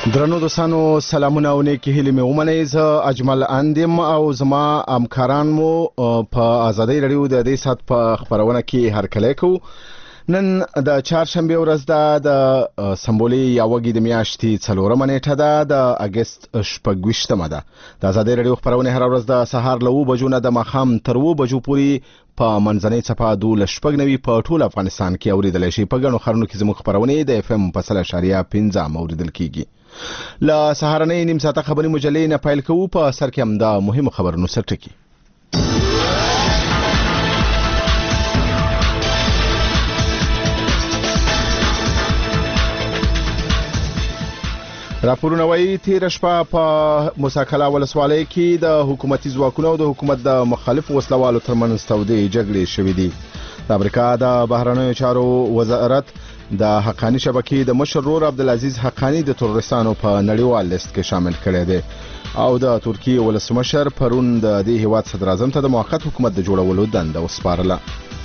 درنو دوستانو سلامونه او نیکی هیلې مې ومنئ. زه اجمل اندیم او زما همکاران مو په ازادۍ رادیو د دې ساعت په خبرونه کې هرکلی کوو. نن د چهارشنبه ورځ ده، د سمبولي یاوګي د میاشتې 4مه نیټه ده، د اگست 26مه ده. د ازادۍ رادیو خبرونه هر ورځ د سهار له 9 بجو نه د ماښام تر 2 بجو پورې په منځنۍ څپه 12.9 په ټول افغانستان کې اوریدل شي. په ګڼو خبرونو کې زموږ خبرونه د اف ام په 0.5 اوریدل کیږي. لا سهارنۍ نیم ساعته خبري مجلې نه پیل کوو. په سر کې هم د مهمو خبرونو سرټکی. راپورونه وايي تیر شپه په موساکلا ولسوالۍ کې د حکومتي ځواکونو او د حکومت د مخالف وسلوالو ترمنځ تودې جګړې شوې دي. د امریکا د بهرنیو چارو وزارت د حقانی شبکې د مشر رور عبدالعزیز حقانی د تروریستانو په نړیوال لیست کې شامل کړی دی او د ترکیه ولسمشر پرون د دې هیواد صدر اعظم ته د موقت حکومت د جوړولو دنده وسپارله.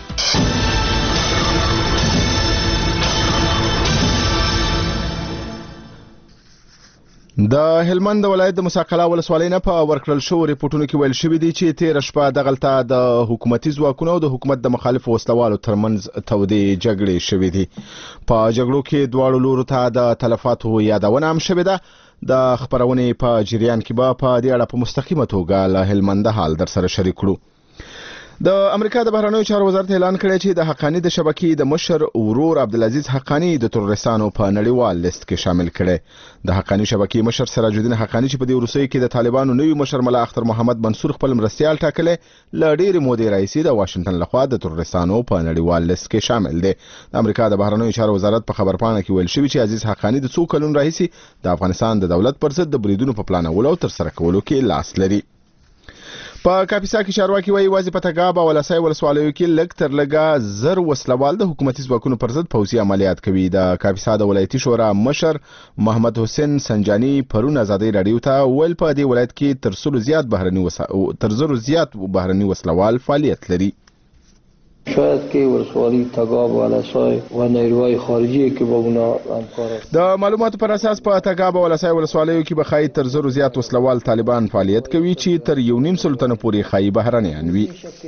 د هلمند ولایت د موساکلا ولسوالۍ نه په ورکړل شو ریپورتونو کې ویل شوی دی چې تیر شپه دغلته د حکومتي ځواکونو او د حکومت د مخالف وسلوالو ترمنځ تودې جګړې شوې دي. په جګړو کې دواړو لورو ته د تلفاتو یادونه هم شوې ده. د خبرونې په جریان کې به په دې اړه په مستقیمه توګه له هلمند حال در سره شریک کړو. د امریکا د بهرنیو چارو وزارت اعلان کړی چې د حقانی د شبکې د مشر ورور عبدالعزیز حقانی د تروریستانو په نړیوال لیست کې شامل کړي. د حقانی شبکې مشر سراج الدین حقانی چې په دې وروستیو کې د طالبانو نوی مشر ملا اختر محمد منصور خپل مرستیال ټاکلی، ل ډېرې مودې راهیسې د واشنگټن لخوا د تروریستانو په نړیوال لیست کې شامل دی. د امریکا د بهرنیو چارو وزارت په خبرپاڼه کې ویل شوی چې عزیز حقانی د څو کلونو راهیسې د افغانستان د دولت پر ضد د بریدونو په پلانولو او ترسره کولو کې لاس لري. په کاپیسا کې چارواکي وايي وازی په تګاب او ولسای ولسوالیو کې لږ تر لږه 1000 وسلوال د حکومتي ځواکونو پر ضد پوځي عملیات کوي. د کاپیسا د ولایتي شورا مشر محمد حسین سنجانی پرون ازادۍ رادیو ته ویل په دې ولایت کې تر 100 زیات بهرني وسلوال فعالیت لري. شاید که ولسوالی تگاب و ولسای و نیروهای خارجی که با اونا همکار است. د معلوماتو پر اساس په تګاب او ولسای ولسوالیو کې به خای تر 100 زیات وسلوال طالبان فعالیت کوي چې تر 1.5 تنه پورې خای بهرنیان وي.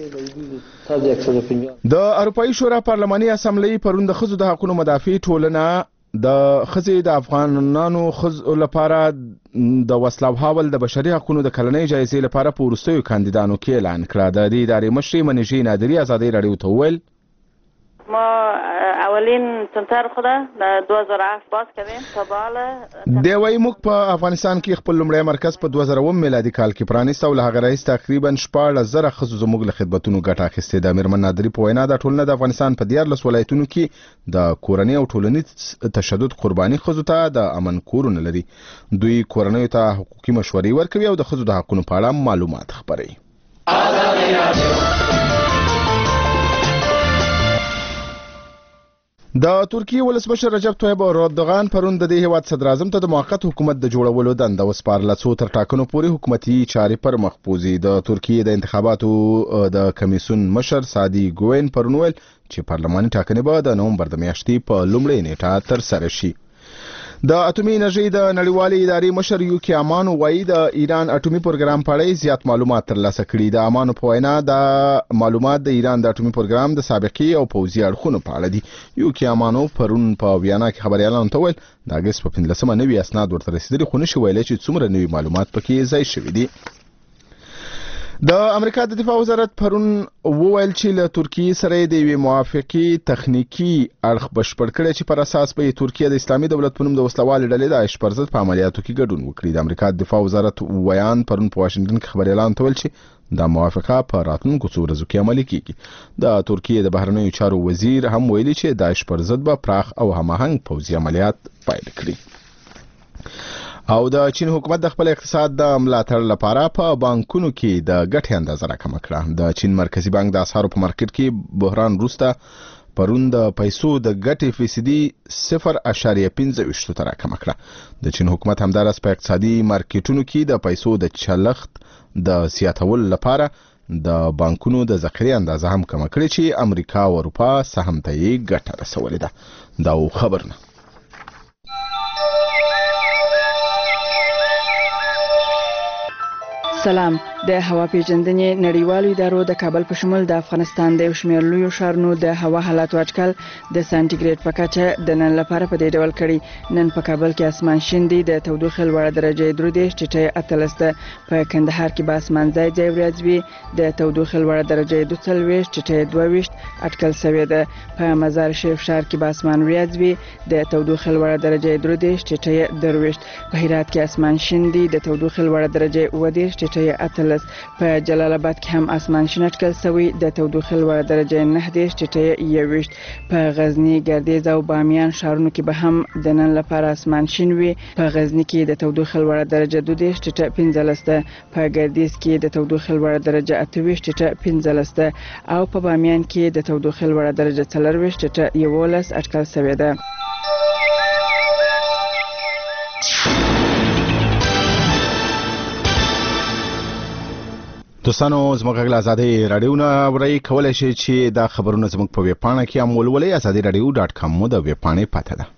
د اروپאי شورا پارلماني اسمبلی پرون د خزو د حقوقو مدافع ټولنه د خزې د افغانانو خزو لپاره د وسلو حاول د بشري حقوقو د کلنۍ جایزې لپاره په وروستیو کاندیدانو کې اعلان کړ. د دې ادارې مشر منیژي نادری ازادۍ رادیو ته وویل ما اولین سنتر خوده در 2007 باز کردیم تا بالا دی وای موږ په افغانستان کې خپل لومړی مرکز په 2009 میلادي کال کې پرانیسته او له هغه راهیسې تقریبا 14,000 ښځو زموږ له خدمتونو ګټه اخیستې ده. میرمن نادری په وینا د ټولنه د افغانستان په 14 ولایتونو کې د کورنۍ او ټولنیز تشدد قرباني ښځو ته د امن کورونه لري. دوی کورنۍ ته حقوقي مشورې ورکوي او د ښځو د حقوقو په اړه معلومات خپروي. د ترکیه ولسمشر رجب طیب اردوغان پرون د دې هیواد صدر اعظم ته د موقت حکومت د جوړولو دنده وسپارله. څو تر ټاکنو پورې حکومتي چارې پر مخ بوځي. د ترکیه د انتخاباتو د کمیسیون مشر سادی ګوین پرون ویل چې پارلماني ټاکنې به د نومبر د میاشتې په لومړۍ نیټه ترسره شي. د اټومي انرژي د نړیوالې ادارې مشر یوکی امانو وایي د ایران اټومي پروګرام په اړه زیات معلومات ترلاسه کړي. د امانو په وینا د معلومات د ایران د اټومي پروګرام د سابقې او پوځي اړخونو په اړه دي. یوکی امانو پرون په ویانا کې خبريالانو ته ویل د اگست په 15مه نوي اسناد ورته رسیدلي، خو نشي ویلای چې څومره نوي معلومات پکې ځای شوي دي. د امریکا د دفاع وزارت پرون وویل چې له ترکیه سره د یوې موافقې تخنیکی اړخ بشپړ کړی چې پر اساس به ترکیه د اسلامي دولت په نوم د وسلوالې ډلې د داعش پر ضد په عملیاتو کې ګډون وکړي. د امریکا د دفاع وزارت ویان پرون په واشنگټن کې خبريالانو ته ویل چې دا موافقه په راتلونکو څو ورځو کې عملي کیږي. د ترکیه د بهرنیو چارو وزیر هم ویلي چې داعش پر ضد به پراخ او هماهنګ پوځي عملیات پیل کړي. او د چین حکومت د خپل اقتصاد د ملاتړ لپاره په بانکونو کې د ګټې اندازه راکمه کړه. د چین مرکزی بانک د اسعارو په مارکیټ کې بحران وروسته پرون د پیسو د ګټې فیصدي 0.25 ته راکمه کړه. د چین حکومت همدارس په اقتصادي مارکیټونو کې د پیسو د چلښت د زیاتولو لپاره د بانکونو د ذخیرې اندازه هم کمه کړې چې امریکا او اروپا سهم ته یې ګټه رسولې ده. دا خبرونه سلام. د هوا پیژندنې نړیوالو ادارو د کابل په شمول د افغانستان د شمیر لوی شهرونو د هوا حالات اټکل د سانتیګریډ په کچه د نن لپاره په دې ډول کړي. نن په کابل کې اسمان شین دی، د تودوخې لوړه درجه 3 ټیټه 18 ده. په کندهار کې به اسمان ځای ځای وریځ وي، د تودوخې لوړه درجه 42 ټیټه 22 اټکل شوې ده. په مزار شریف ښار کې به اسمان وریځ وي، د تودوخې لوړه درجه 3 ټیټه 22. په هرات کې اسمان شین دی، د تودوخې لوړه درجه 9 ټیټه 18. په جلال آباد کې هم اسمان شین اټکل شوی، د تودوخې لوړه درجه 9 ټیټه 21. په غزنی، ګردیز او بامیان ښارونو کې به هم د نن لپاره اسمان شین وي. په غزنی کې د تودوخې لوړه درجه 2 ټیټه 15 ده. په ګردیز کې د تودوخې لوړه درجه 28 ټیټه 15 ده او په بامیان کې د تودوخې لوړه درجه 40 ټیټه 11 اټکل شوی ده. دوستانو زموږ غږ آزادۍ رادیو نه ورای کولای شي چې دا خبرونه زموږ په ویب پاڼه کې هم ولولئ. azadiradio.com مو د ویب پاڼې پته ده.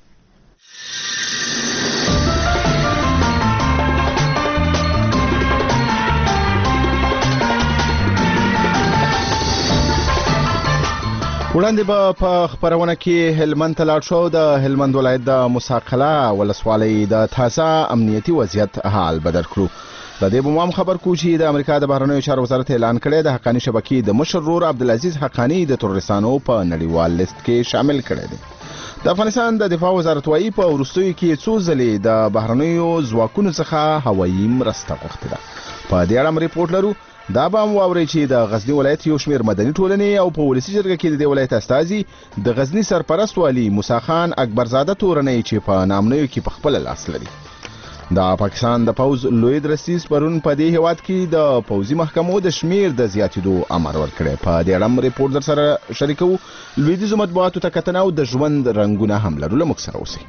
وړاندې به په خبرونه کې هلمند ته لاړ شو. د هلمند ولایت د مساقله ولسوالۍ د تازه امنیتي وضعیت حال بدر کړو. د دې بمام خبر کو چې د امریکا د بهرنیو چارو وزارت اعلان کړی د حقانی شبکې د مشر رور عبدالعزیز حقانی د تروریستانو په نړیوال لیست کې شامل کړی دی. د افغانستان د دفاع وزارت وايي په وروستیو کې څو ځلې د بهرنیو ځواکونو څخه هوایي مرسته غوښتې ده. په دې اړه ریپورت لرو. دا به هم واورئ چې د غزنی ولایت یو شمېر مدني ټولنې او په ولسي جرګه کې د دې ولایت استازي د غزنی سرپرست والي موسی خان اکبرزاده تورنۍ چې په نامنیو کې په خپل لاس لري. د پاکستان د پوز لوی درسیس پرون په دې هواد کې د پوزي محکمو د شمیر د زیاتېدو امر ورکړی. په دې اړه ریپورت در سره شریکو. لویدیځو مطبوعاتو ته کتنه او د ژوند رنګونه هم لرو. له موږ سره اوسئ.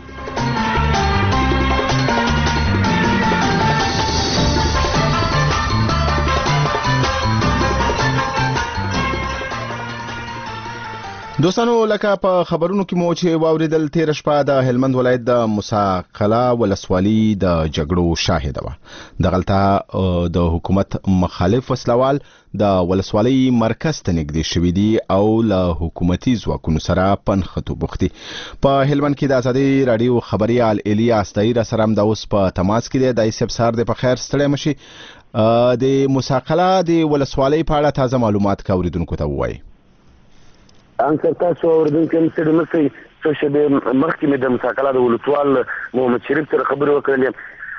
دوستانو لکه په خبرونو کې مو چې واوریدل تیر شپه د هلمند ولایت د مساقله ولسوالۍ د جګړو شاهد و. دغلته د حکومت مخالف وسلوال د ولسوالۍ مرکز ته نږدې شوي دي او له حکومتي ځواکونو سره پنښتو بوختي. په هلمند کې د ازادۍ رادیو خبريال الیاس دایر سره هم د اوس په تماس کې دی. د ایسب سار د په خیر ستړی مشي. د مساقله د ولسوالۍ په اړه تازه معلومات کوریدونکو ته وایي. انکر تاسو اوردونکو هم ستړي مشئ. څو شېبې مخکې مې د مساقله د ولسوال محمد شریف سره خبرې وکړلې.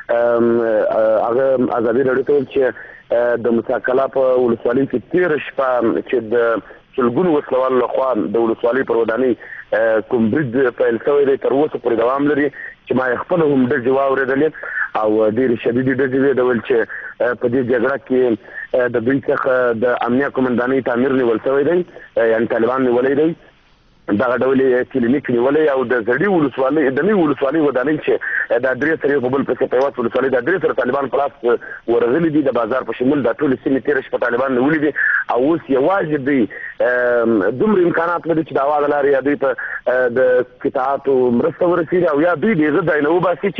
هغه ازادي راډیو ته ویل چې د مساقله په ولسوالۍ کې تېره شپه چې د سلګونو وسلوالو لخوا د ولسوالۍ پر ودانۍ کوم برید پیل شوی دی تر اوسه پورې دوام لري چې ما خپل هم ډزې واورېدلې او ډېرې شدیدې ډزې وې. ډول چې په دې جګړه کې د دوی څخه د امنیه قومندانۍ تعمیر نیول شوی دی، یعنې طالبان نیولی دی. دغه ډول کلینیک نیولی او د زړې ولسوالۍ د نوې ولسوالۍ ودانۍ چې د درې سره په بل پسې په یوه ولسوالۍ د درې سره طالبان په لاس ورغلي دي. د بازار په شمول د ټولې سیمې تېره شپه طالبان نیولي دي او اوس یوازې دوی دومره امکانات لري چې د هوا د لارې یا دوی په د قطاعاتو مرسته ورسېږي او یا دوی د هغه ځای نه وباسي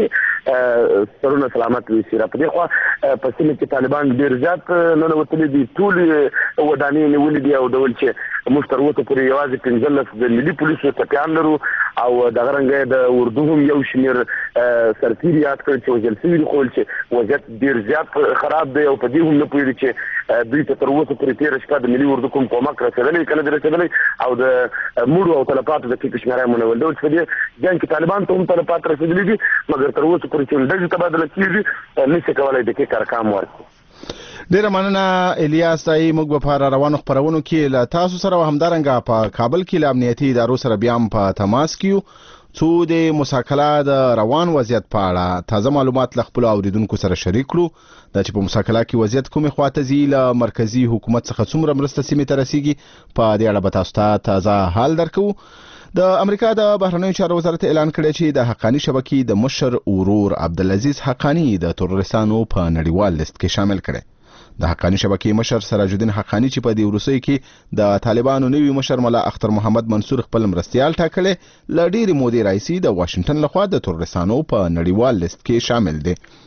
چې سرونه سلامت ویسي. په دې خوا په سیمه کې طالبان ډېر زیات ننوتلي دي، ټولې ودانۍ نیولي دي او ډول چې موږ تر اوسه پورې یوازې 15 د ملي پولیسو ټپیان لرو او دغه رنګه د اردو هم یو شمېر سرتیر یاد کړ چې وژل شوي دي، خو چې وضعیت ډېر زیات خراب دی او په دې هم نه پوهېږي چې دوی ته تر اوسه پورې تېره شپه د ملي اردو کوم کومک رسېدلی کله دی رسېدلی او د مړو او تلفاتو د کې شمېره یې منول ډول چې په دې جنګ کې طالبان ته هم تلفات رسېدلي دي، مګر تر اوسه پورې چې ډزې تبادله کېږي نشي کولی د کې ارقام ورکړي. ډیره مننه الیاس دای. موږ په فار روانو خبرونو کې له تاسو سره همدارنګه په کابل کې له امنیتي ادارو سره بیا هم په تماس کیو څو د مساقله د روان وضعیت په اړه تازه معلومات له خپل اوریدونکو سره شریک کړو. د چې په مساقله کې وضعیت کومې خواته ځي، له مرکزی حکومت څخه څومره مرسته سیمې ته رسیږي، په دې اړه به تاسو ته تازه حال درکو. د امریکا د بهرنیو چارو وزارت اعلان کړی چې د حقانی شبکې د مشر ورور عبدالعزیز حقانی د تروریستانو په نړیوال لیست کې شامل کړي. د حقانی شبکې مشر سراج الدین حقانی چې په دې وروستیو کې د طالبانو نوي مشر ملا اختر محمد منصور خپل مرستیال ټاکلی، له ډېرې مودې راهیسې د واشنګټن لخوا د تروریستانو په نړیوال لیست کې شامل دی.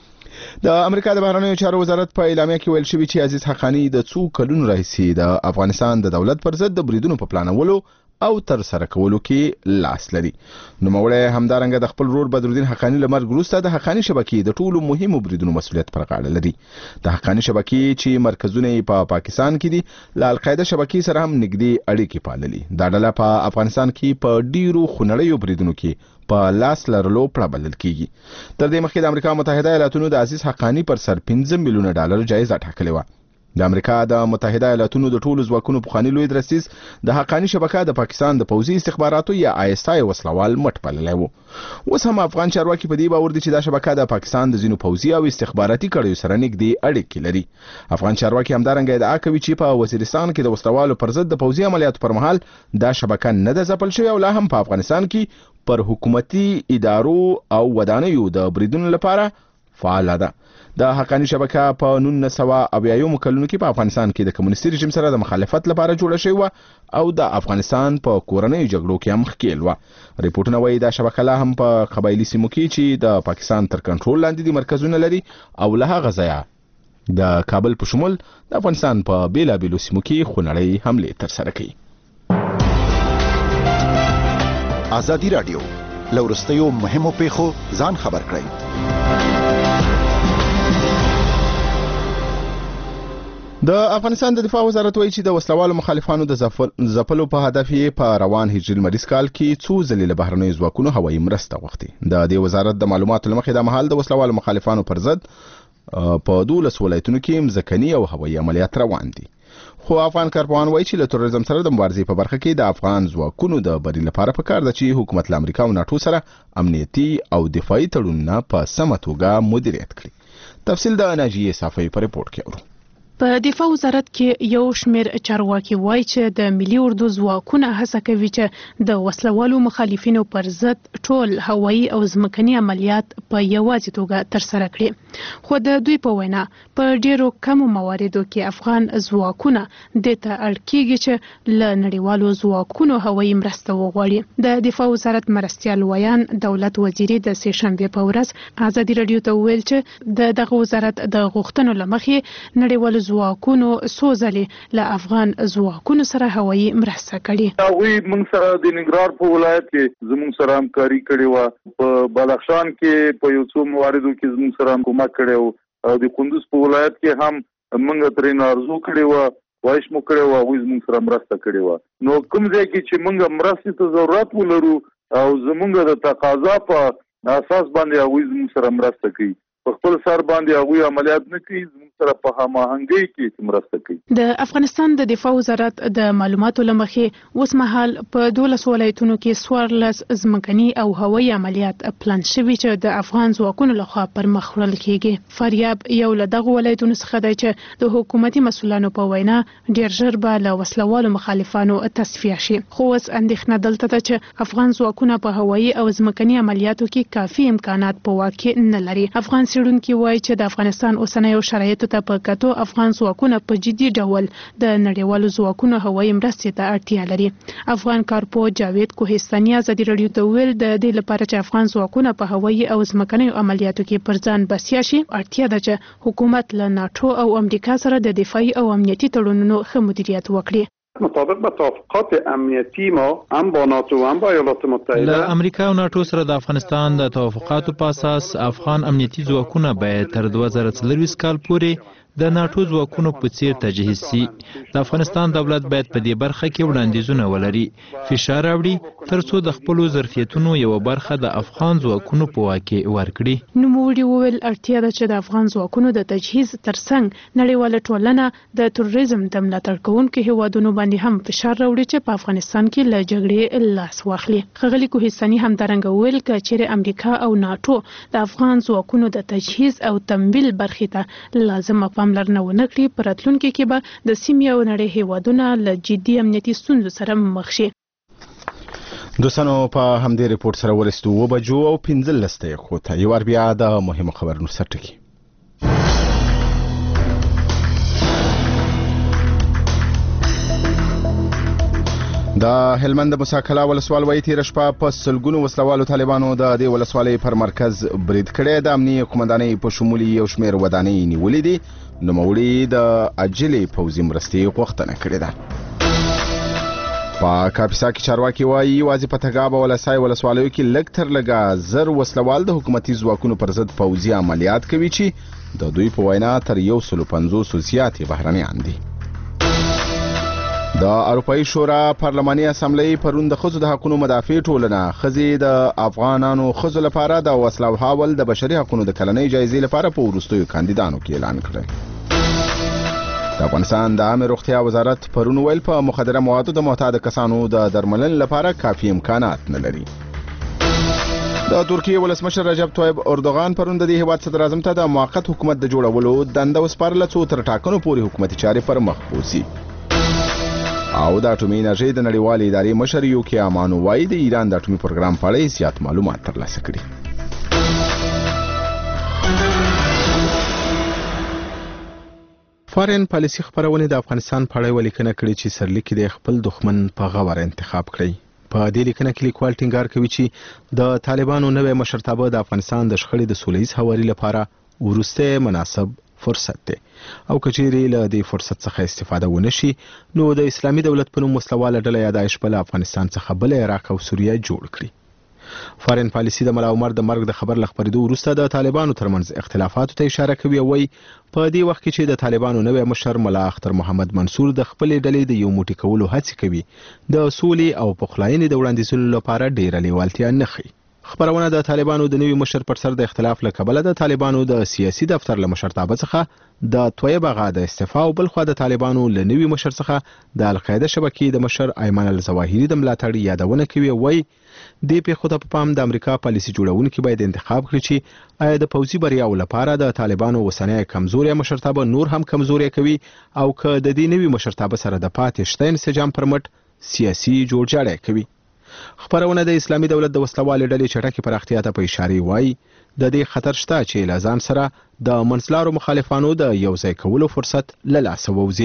د امریکا د بهرنیو چارو وزارت په اعلامیه کې ویل شوی چې عزیز حقانی د څو کلونو راهیسې د افغانستان د دولت پر ضد د بریدونو په پلانولو او تر سره کولو کې لاس لري. نو موړی همدارنګه د خپل رور بدرالدین حقانی لمرګ وروسته د حقانی شبکې د ټولو مهمو بریدونو مسؤلیت پر غاړه لري. د حقانی شبکې چې مرکزونه په پاکستان کې دي له القاعده شبکې سره هم نږدې اړیکې پاللي. دا ډله په افغانستان کې په ډیرو خونړیو بریدونو کې په لاس لرلو پړبلل کیږي. تر دې مخکې د امریکا متحده ایالاتونو د عزیز حقانی پر سر 15 میلیونه ډالر جایزه ټاکلې و. د امریکا د متحده ایالاتونو د ټولو ځواکونو پخوانی لوی درسیز د حقانی شبکه د پاکستان د پوځي استخباراتو یا ISI وسلوال مټ بللی و. اوس هم افغان چارواکي په دې باور دي چې دا شبکه د پاکستان د ځینو پوځي او استخباراتي کړیو سره نږدې اړیکې لري. افغان چارواکي همدارنګه ادعا کوي چې په وزیرستان کې د وسلوالو پر ضد د پوځي عملیاتو پر مهال دا شبکه نه ده ځپل شوې او لا هم په افغانستان کې پر حکومتي ادارو او ودانیو د بریدونو لپاره فعال ده. د حقانی شبکه په 1980 کلونو کې په افغانستان کې د کمونیستي رژیم سره د مخالفت لپاره جوړه شوې و او د افغانستان په کورنۍ جګړو کې هم ښکیل و. ریپورتونه وایي دا شبکه لا هم په قبایلي سیمو کې چې د پاکستان تر کنټرول لاندې دي مرکزونه لري او له هغه ځایه د کابل په شمول د افغانستان په بیلابیلو سیمو کې خونړۍ حملې ترسره کوي. ازادي رادیو لورستیو مهمو پیښو ځان خبر کړئ. د افغانستان د دفاع وزارت وایي چې د وسلوالو مخالفانو د ځپلو په هدف یې په روان هجري لمریز کال کې څو ځلې له بهرنیو ځواکونو هوایي مرسته غوښتې. د دې وزارت د معلوماتو له مخې د مهال د وسلوالو مخالفانو پر ضد په 12 ولایتونو کې مځکني او هوایي عملیات روان دي. خو افغان کارپوهان وایي چې له تروریزم سره د مبارزې په برخه کې د افغان ځواکونو د بری لپاره پکار ده چې حکومت له امریکا او ناتو سره امنیتي او دفاعي تړونونه په سمه توګه مدیریت کړي. تفصیل د ناجیه صافی په ریپورت کې اورو. په دفاع وزارت کې یو شمېر چارواکي وایي چې د ملي اردو ځواکونه هڅه کوي چې د وسلوالو مخالفینو پر ضد ټول هوایي او ځمکني عملیات په یوازې توګه ترسره کړي. خو د دوی په وینا په ډیرو کمو مواردو کې افغان ځواکونه د ته اړ کېږي چې له نړیوالو ځواکونو هوایي مرسته وغواړي. د دفاع وزارت مرستیال ویان دولت وزیري د سې شنبې په ورځ ازادي رادیو ته ویل چې دغه وزارت د غوښتنو لمخې نړیوالو ځواکونو سوزلې له افغان ځواکونو سره هوایي مرسته کړي. هغوی موږ سره د ننګرهار په ولایت کې زموږ سره همکاري کړې وه. په بدخشان کې په یو څو مواردو کې زموږ سره کومک کړی و. د کندوز په ولایت کې هم موږ ترې ارزو کړې وه، خواهش مو کړی و، هغوی زموږ سره مرسته کړې وه. نو کوم ځای کې چې موږ مرستې ته ضرورت ولرو او زموږ د تقاضا په اساس باندې هغوی زموږ سره مرسته کوي. په خپل سر باندې هغوی عملیات نه کوي، زموږ سره په هماهنګۍ کې مرسته کوي. د افغانستان د دفاع وزارت د معلوماتو له مخې اوس مهال په 12 ولایتونو کې 14 ځمکني او هوایي عملیات پلان شوي چې د افغان ځواکونو لخوا پر مخ وړل کیږي. فاریاب یو له دغه ولایتونو څخه دی چې د حکومتي مسؤلانو په وینا ډیر ژر به له وسلوالو مخالفانو تصفیه شي. خو اوس اندېښنه دلته ده چې افغان ځواکونه په هوایي او ځمکني عملیاتو کې کافي امکانات په واک کې نه لري. افغان څېړونکي وایي چې د افغانستان اوسنیو شرایطو ته په کتو افغان ځواکونه په جدي ډول د نړیوالو ځواکونو هوایي مرستې ته اړتیا لري. افغان کارپوه جاوید کوهستاني ازادي رادیو ته ویل د دې لپاره چې افغان ځواکونه په هوایي او ځمکنیو عملیاتو کې پر ځان بسیا شي اړتیا ده چې حکومت له ناتو او امریکا سره د دفاعي او امنیتي تړونونو ښه مدیریت وکړي. مطابق با توافقات امنیتی ما هم با ناتو و هم با ایالات متحده له امریکا او ناتو سره د افغانستان د توافقاتو په اساس افغان امنیتي ځواکونه باید تر 2040 کال پورې د ناتو ځواکونو په څیر تجهیز شي. د افغانستان دولت باید په دې برخه کې وړاندیزونه ولري، فشار راوړي ترڅو د خپل ظرفیتونو یو برخه د افغان ځواکونو په واک کې ورکړي. نوموړي وویل اړتیا ده چې د افغان ځواکونو د تجهیز ترڅنګ نړیواله ټولنه د تروریزم د ملاتړ کوونکو هیوادونو باندې هم فشار راوړي چې په افغانستان کې له جګړې لاس واخلي. ښاغلي کوهستاني همدارنګه وویل که چیرې امریکا او ناتو د افغان ځواکونو د تجهیز او تمویل برخې ته لازمه پاملرنه ونه کړي په راتلونکي کې به د سیمې او نړۍ هیوادونه له جدي امنیتي ستونزو سره مخ شي. دوستانو په همدې ریپورت سره ورسېدو 9 بجو او 15 دقیقو ته. یو بیا د مهمو خبرونو سرټکی. د هلمند مساکلا ولسوالۍ تیر شپه په سلګونو وسلوالو طالبانو د دې ولسوالۍ پر مرکز برید کړی د امنیه قومندانۍ په شمول یو شمېر ودانۍ نیولې دي نوموړي د عاجلې پوځي مرستې غوښتنه کړې ده. په کاپیسا کې چارواکي وایي یوازې په تګاب او لسای ولسوالیو کې لږ تر لږه 1000 وسلوال د حکومتي ځواکونو پر ضد پوځي عملیات کوي چې د دوی په وینا تر 150 زیاتې بهرنیان دي. د اروپایي شورا پارلماني اسامبلې پرون د ښځو د حقوقو مدافع ټولنه ښځې د افغانانو ښځو لپاره د وسلو حواله د بشري حقوقو د کلنۍ جایزې لپاره په وروستیو کاندیدانو کې اعلان کړی. د افغانستان د عامه روغتیا وزارت پرون ویل په مخدره موادو د معتاد کسانو د درملنې لپاره کافي امکانات نه لري. د ترکیه ولسمشر رجب طیب اردوغان پرون د دې هیواد صدر اعظم ته د موقت حکومت د جوړولو دنده وسپارله څو تر ټاکنو پورې حکومتي چارې پر مخ بوځي. او د اټومي انرژي د نړیوالې ادارې مشر یوکي امانو وایي د ایران د اټومي پروګرام په اړه زیات معلومات ترلاسه کړي. فارن پالیسي خبرونه د افغانستان په اړه ولیکنه کړې چې سرلیک د خپل دښمن په غوړ انتخاب کړي. په دې لیکنه کې لیکوال ټینګار کوي چې د طالبانو نوې مشرتابه د افغانستان د شخړې د سولهییز حواري لپاره ورسته مناسب فرصت دی او کچېری له دې فرصت څخه استفاده ونشي نو د اسلامي دولت په نوم وسلواله ډله یا داعش په افغانستان څخه بل عراق او سوریه جوړ کړي. فارن پالیسي د ملا عمر د مرګ د خبر لخبرېدو وروسته د طالبانو ترمنځ اختلافاتو ته اشاره کوي او وایي په دې وخت کې چې د طالبانو نوې مشر ملا اختر محمد منصور د خپل ډلې د یو موټی کولو هڅه کوي د سولې او پخلاینې د وړاندیزونو لپاره ډیره لیوالتیا نه ښيي. خبرونه د طالبانو د نوي مشر پر سر د اختلاف له کبله د طالبانو د سیاسي دفتر له مشرتابه څخه د طیب اغا د استعفا او بل خو د طالبانو له نوي مشر څخه د القاعده شبکې د مشر ایمن الظواهری د ملاتړ یادونه کوي وای د پیښو ته په پام د امریکا پالیسي جوړونکي باید انتخاب کړي چې آیا د پوځي بریاو لپاره د طالبانو وسنۍ کمزوري مشرتابه نور هم کمزوري کوي او که د دې نوي مشرتابه سره د پاتې شته انسجام پر مټ سیاسي جوړجاړی کوي. خبرونه د اسلامي دولت د وسلوال ډلې چټکي پراختیا ته په اشاره وایي د دې خطر شته چې لازم سره د منځلارو مخالفانو د یو ځای کولو فرصت له لاسه ووځي.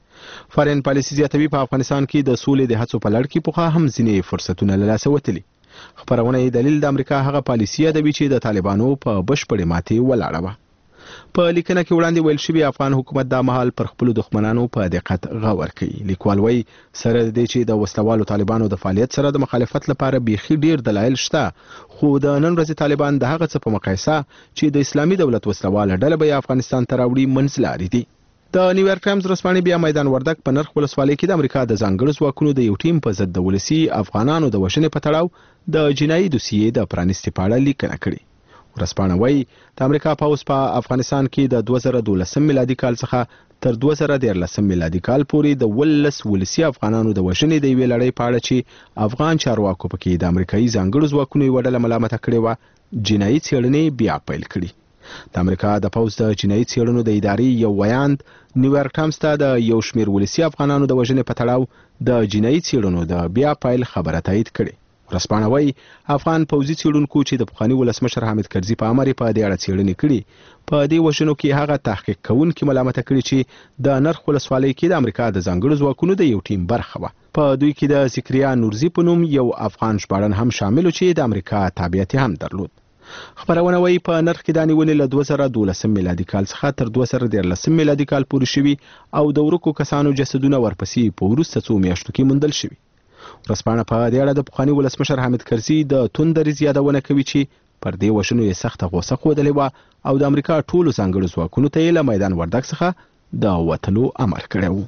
فارن پالیسي زیاتوي په افغانستان کې د سولې د هڅو په لړ کې پوخا هم ځینې فرصتونه له لاسه وتلي. خبرونه یې دلیل د امریکا هغه پالیسي یادوي چې د طالبانو په بشپړې ماتې ولاړه وه. په لیکنه کې وړاندې ویل شوی افغان حکومت د مهال پر خپل دښمنانو په دقت غور کوي. لیکوال وایي سره د دې چې د وسلوالو طالبانو د فعالیت سره د مخالفت لپاره بیخي ډیر دلایل شته خو د نن ورځې طالبان د هغه څه په مقایسه چې د اسلامي دولت وسلواله ډله به افغانستان ته راوړي منځلاري دي. د نیویارک ټایمز رسنۍ بیا میدان وردک په نرخ ولسوالۍ کې د امریکا د ځانګړو ځواکونو د یو ټیم په ضد د ولسي افغانانو د وژنې په تړاو د جنایي دوسیې د پرانیستې په اړه لیکنه کړې. ورسپانه وایي د امریکا پوځ په افغانستان کې د 2012 میلادي کال څخه تر 2013 میلادي کال پورې د 12 ولسي افغانانو د وژنې د یوې لړۍ په اړه چې افغان چارواکو پکې د امریکایي ځانګړو ځواکونو یوه ډله ملامته کړې وه جنایي څېړنې بیا پیل کړي. د امریکا د پوځ د جنایي څېړنو د ادارې یو ویاند نیویارک ټایمز ته د یو شمېر ولسي افغانانو د وژنې په تړاو د جنایي څېړنو د بیا پیل خبره تایید کړې. ورسپانه وایي افغان پوځي څېړونکو چې د پخواني ولسمشر حامد کرزي په امر په دې اړه څېړنې کړي په دې وژنو کې هغه تحقیق کوونکي ملامته کړي چې د نرخ ولسوالۍ کې د امریکا د ځانګړو ځواکونو د یو ټیم برخه وه. په دوی کې د ذکریا نورزي په نوم یو افغان ژباړن هم شامل چې د امریکا تابعیت هم درلود. خبرونه وایي په نرخ کې د نیونې له 2012 میلادي کال څخه تر 2013 میلادي کال پورې شوي او د ورکو کسانو جسدونه ورپسې په وروسته څو میاشتو کې موندل شوي. ورسپانه په دې اړه د پخواني ولسمشر حامد کرزي د توندري یادونه کوي چې پر دې وژنو یې سخته غوسه ښودلې وه او د امریکا ټولو ځانګړو ځواکونو ته یې له میدان وردک څخه د وتلو امر کړی و.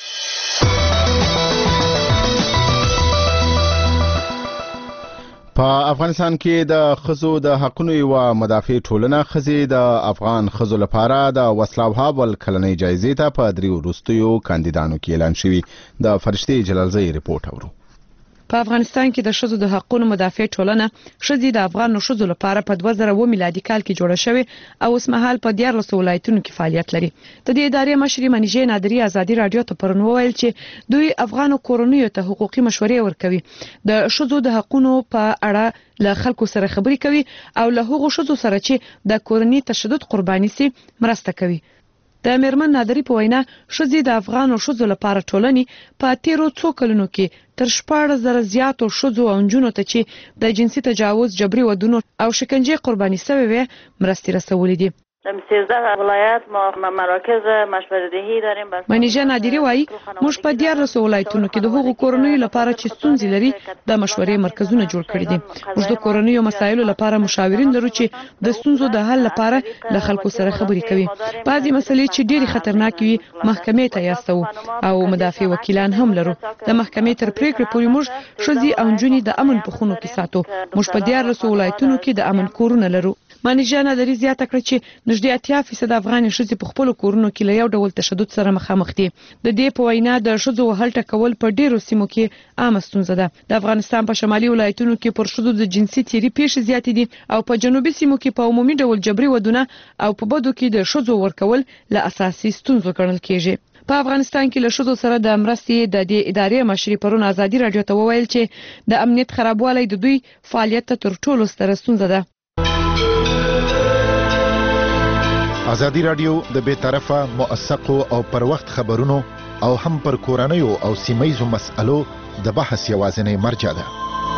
په افغانستان کې د ښځو د حقونو یوه مدافع ټولنه ښځې د افغان ښځو لپاره د وسلاوها کلنۍ جایزې ته په 3 وروستیو کاندیدانو کې اعلان شوي. د فرشتې جلالزۍ رپورټ اورو. په افغانستان کې د ښځو د حقوقو مدافع ټولنه ښځې د افغان ښځو لپاره په 2000 میلادي کال کې جوړه شوې او اوس مهال په 14 ولایتونو کې فعالیت لري. د دې ادارې مشري منیجې نادری ازادي رادیو ته پرون وویل چې دوی افغان کورنیو ته حقوقي مشورې ورکوي، د ښځو د حقوقو په اړه له خلکو سره خبرې کوي او له هغو ښځو سره چې د کورنۍ تشدد قرباني سي مرسته کوي. د میرمن نادری په وینا ښځې د افغان ښځو لپاره ټولنې په تیرو څو کلونو کې تر 14,000 زیاتو ښځو او نجونو ته چې د جنسي تجاوز، جبري ودونو او شکنجې قرباني شوي وي مرستې رسولې دي. در 13 ولایت ما مراکز مشوره‌دهی داریم. منیژه نادری وایي موږ په 14 ولایتونو کې د هغو کورنیو لپاره چې ستونزې لري د مشورې مرکزونه جوړ کړي دي. موږ د کورنیو مسایلو لپاره مشاورین لرو چې د ستونزو د حل لپاره له خلکو سره خبرې کوي. بعضي مسلې چې ډېری خطرناک وي محکمې ته یاستو او مدافع وکیلان هم لرو. د محکمې تر پریکړې پورې موږ ښځې او نجونې د امن په خونو کې ساتو. موږ په 14 ولایتونو کې د امن کورونه لرو. منیژه نادری زیاته کړه چې نږدې 80% افغان ښځې په خپل کورونو کې له یو ډول تشدد سره مخامخ دي. د دې په وینا د ښځو وهل ټکول په ډیرو سیمو کې عامه ستونزه ده. د افغانستان په شمالي ولایتونو کې پر ښځو د جنسي تیری پیښې زیاتې دي او په جنوبي سیمو کې په عمومي ډول جبري ودونه او په بدو کې د ښځو ورکول له اساسي ستونزو ګڼل کېږي. په افغانستان کې له ښځو سره د مرستې د دې ادارې مشري پرون ازادي رادیو ته وویل چې د امنیت خرابوالی د دوی فعالیت ته تر ټولو ستره ستونزه ده. ازادي رادیو د بے طرفه موثقو او پر وخت خبرونو او هم پر کورنیو او سیمایزو مسألو د بحث یوازینی مرجع ده.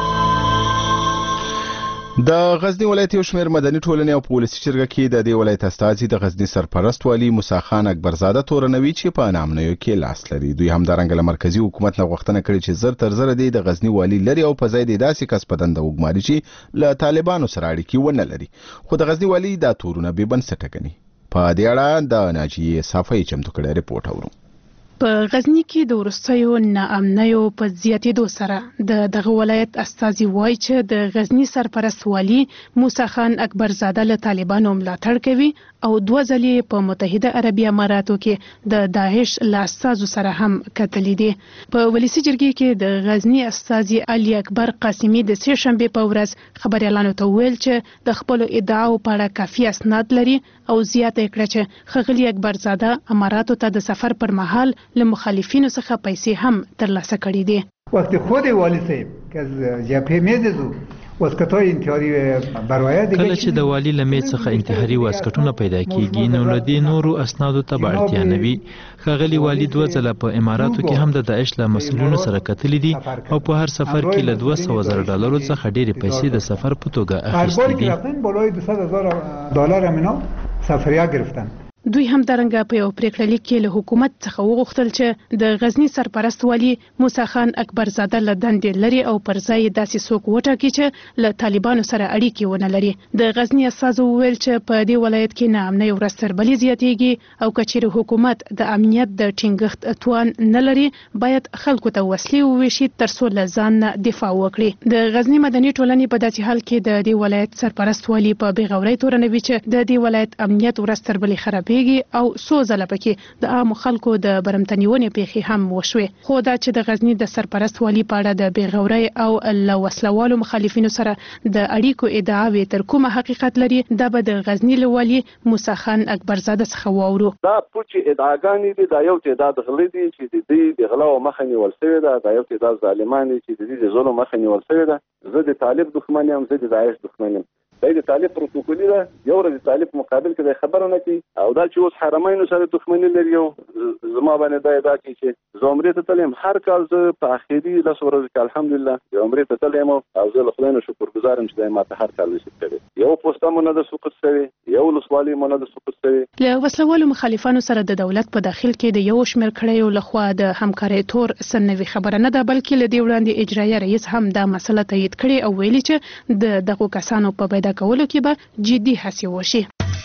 د غزنی ولایت یو شمېر مدني ټولنې او پولیسي جرګه کې د دې ولایت استازي د غزنی سرپرست والی موسی خان اکبرزاده تورنوي چې په نامنیو کې لاس لري. دوی همدارنګه له مرکزی حکومت نه غوښتنه کړې چې زر تر زر د غزنی والی لري او په ځای د داسې کس په دنده وګماري چې له طالبانو سره اړیکې ونه لري. خو د غزنی والی دا تورونه بې بنسټه ګڼي. په دې اړه د ناجیې صافی چمتو کړی ریپورت اورو. په غزنی کې د وروستیو ناامنیو په زیاتېدو سره دغه ولایت استازي وایي چې د غزنی سرپرست والی موسی خان اکبرزاده له طالبانو ملاتړ کوي او 2 ځلې په متحده عربي اماراتو کې د داعش له استازو سره هم کتلې دي. په ولسی جرګې کې د غزنی استازي علي اکبر قاسمي د سه شنبه په ورځ خبريالانو ته ویل چې د خپل ادعاو په اړه کافي اسناد لري او زیاته کړه چې خغلی اکبرزاده اماراتو ته د سفر پر مهال له مخالفینو څخه پیسې هم ترلاسه کړې دي. وقتی خود والی صاحب که از جبهه میدزو واسکټای انتحاري بروايه دي کله چې د والی لمې څخه انتحاري واسکټونه پیدا کیږي نو لدی نورو اسنادو ته اړتیا نه وي. خغلی والی 2 ځله په اماراتو کې هم د داعش له مسؤلینو سره کتلې دي او په هر سفر کې له $200,000 څخه ډېرې پیسې د سفر په توګه اخیستې دي. بالای $200,000 امینو سفریا گرفتن. دوی هم درنګه په یو پریکړه لیک کې له حکومت څخه وغوښتل چې د غزنی سرپرست والی موسی خان اکبرزاده له دندې لري او پر ځای داسې څوک وټاکي چې له طالبانو سره اړیکې ونه لري. د غزنی استازو وویل چې په دې ولایت کې ناامنۍ ورځ تر بلې زیاتېږي او که چیرې حکومت د امنیت د ټینګښت توان نه لري باید خلکو ته وسلې وویشي ترڅو له ځان نه دفاع وکړي. د غزنی مدني ټولنې په داسې حال کې د دې ولایت سرپرست والی په بېغورۍ تورنوي چې د دې ولایت امنیت ورځ تر بلې خراب او څو ځله پکې د عام خلکو د برمتنیونې پیښې هم وشوي. خو دا چې د غزنی د سرپرست والی په اړه د بېغورۍ او له وسلوالو مخالفینو سره د اړیکو ادعاوې تر کومه حقیقت لري دا به د غزنی له والی موسی خان اکبرزاده څخه واورو. دا پوچې ادعاګانې دي، دا یو تعداد غلي دي چې د دې د غلا او مخه نیول شوی ده، دا یو تعداد ظالمان دي چې د دې ظلم مخه نیول شوی ده. زه د طالب دښمن یم، زه د داعش دښمن یم. د طالب پروتوکولي ده، یو ورځ د طالب مقابل کې خبره نه کوي او دا چې اوس حرمینو سره دښمني لري او زما باندې دا ادعا کوي چې زه عمرې ته تلم. هر کال زه په اخري 10 ورځو کې الحمدلله د عمرې ته تلم او زه له خدای نه شکرګزار یم چې دا ماته هر کال نصیب کوي. یو پوسټه مونږ د سقوط شوی، یو ولسوالي مونږ د سقوط شوی. له وسلوالو مخالفانو سره د دولت په داخل کې د یو شمېر کړیو لخوا د همکارۍ تور سنوي خبره نه ده، بلکې له دې وړاندې اجرایي رئیس هم دا مسله تایید کړې او ویلي چې د دغو کسانو په پیدا کولو کې به جدي هڅې وشي.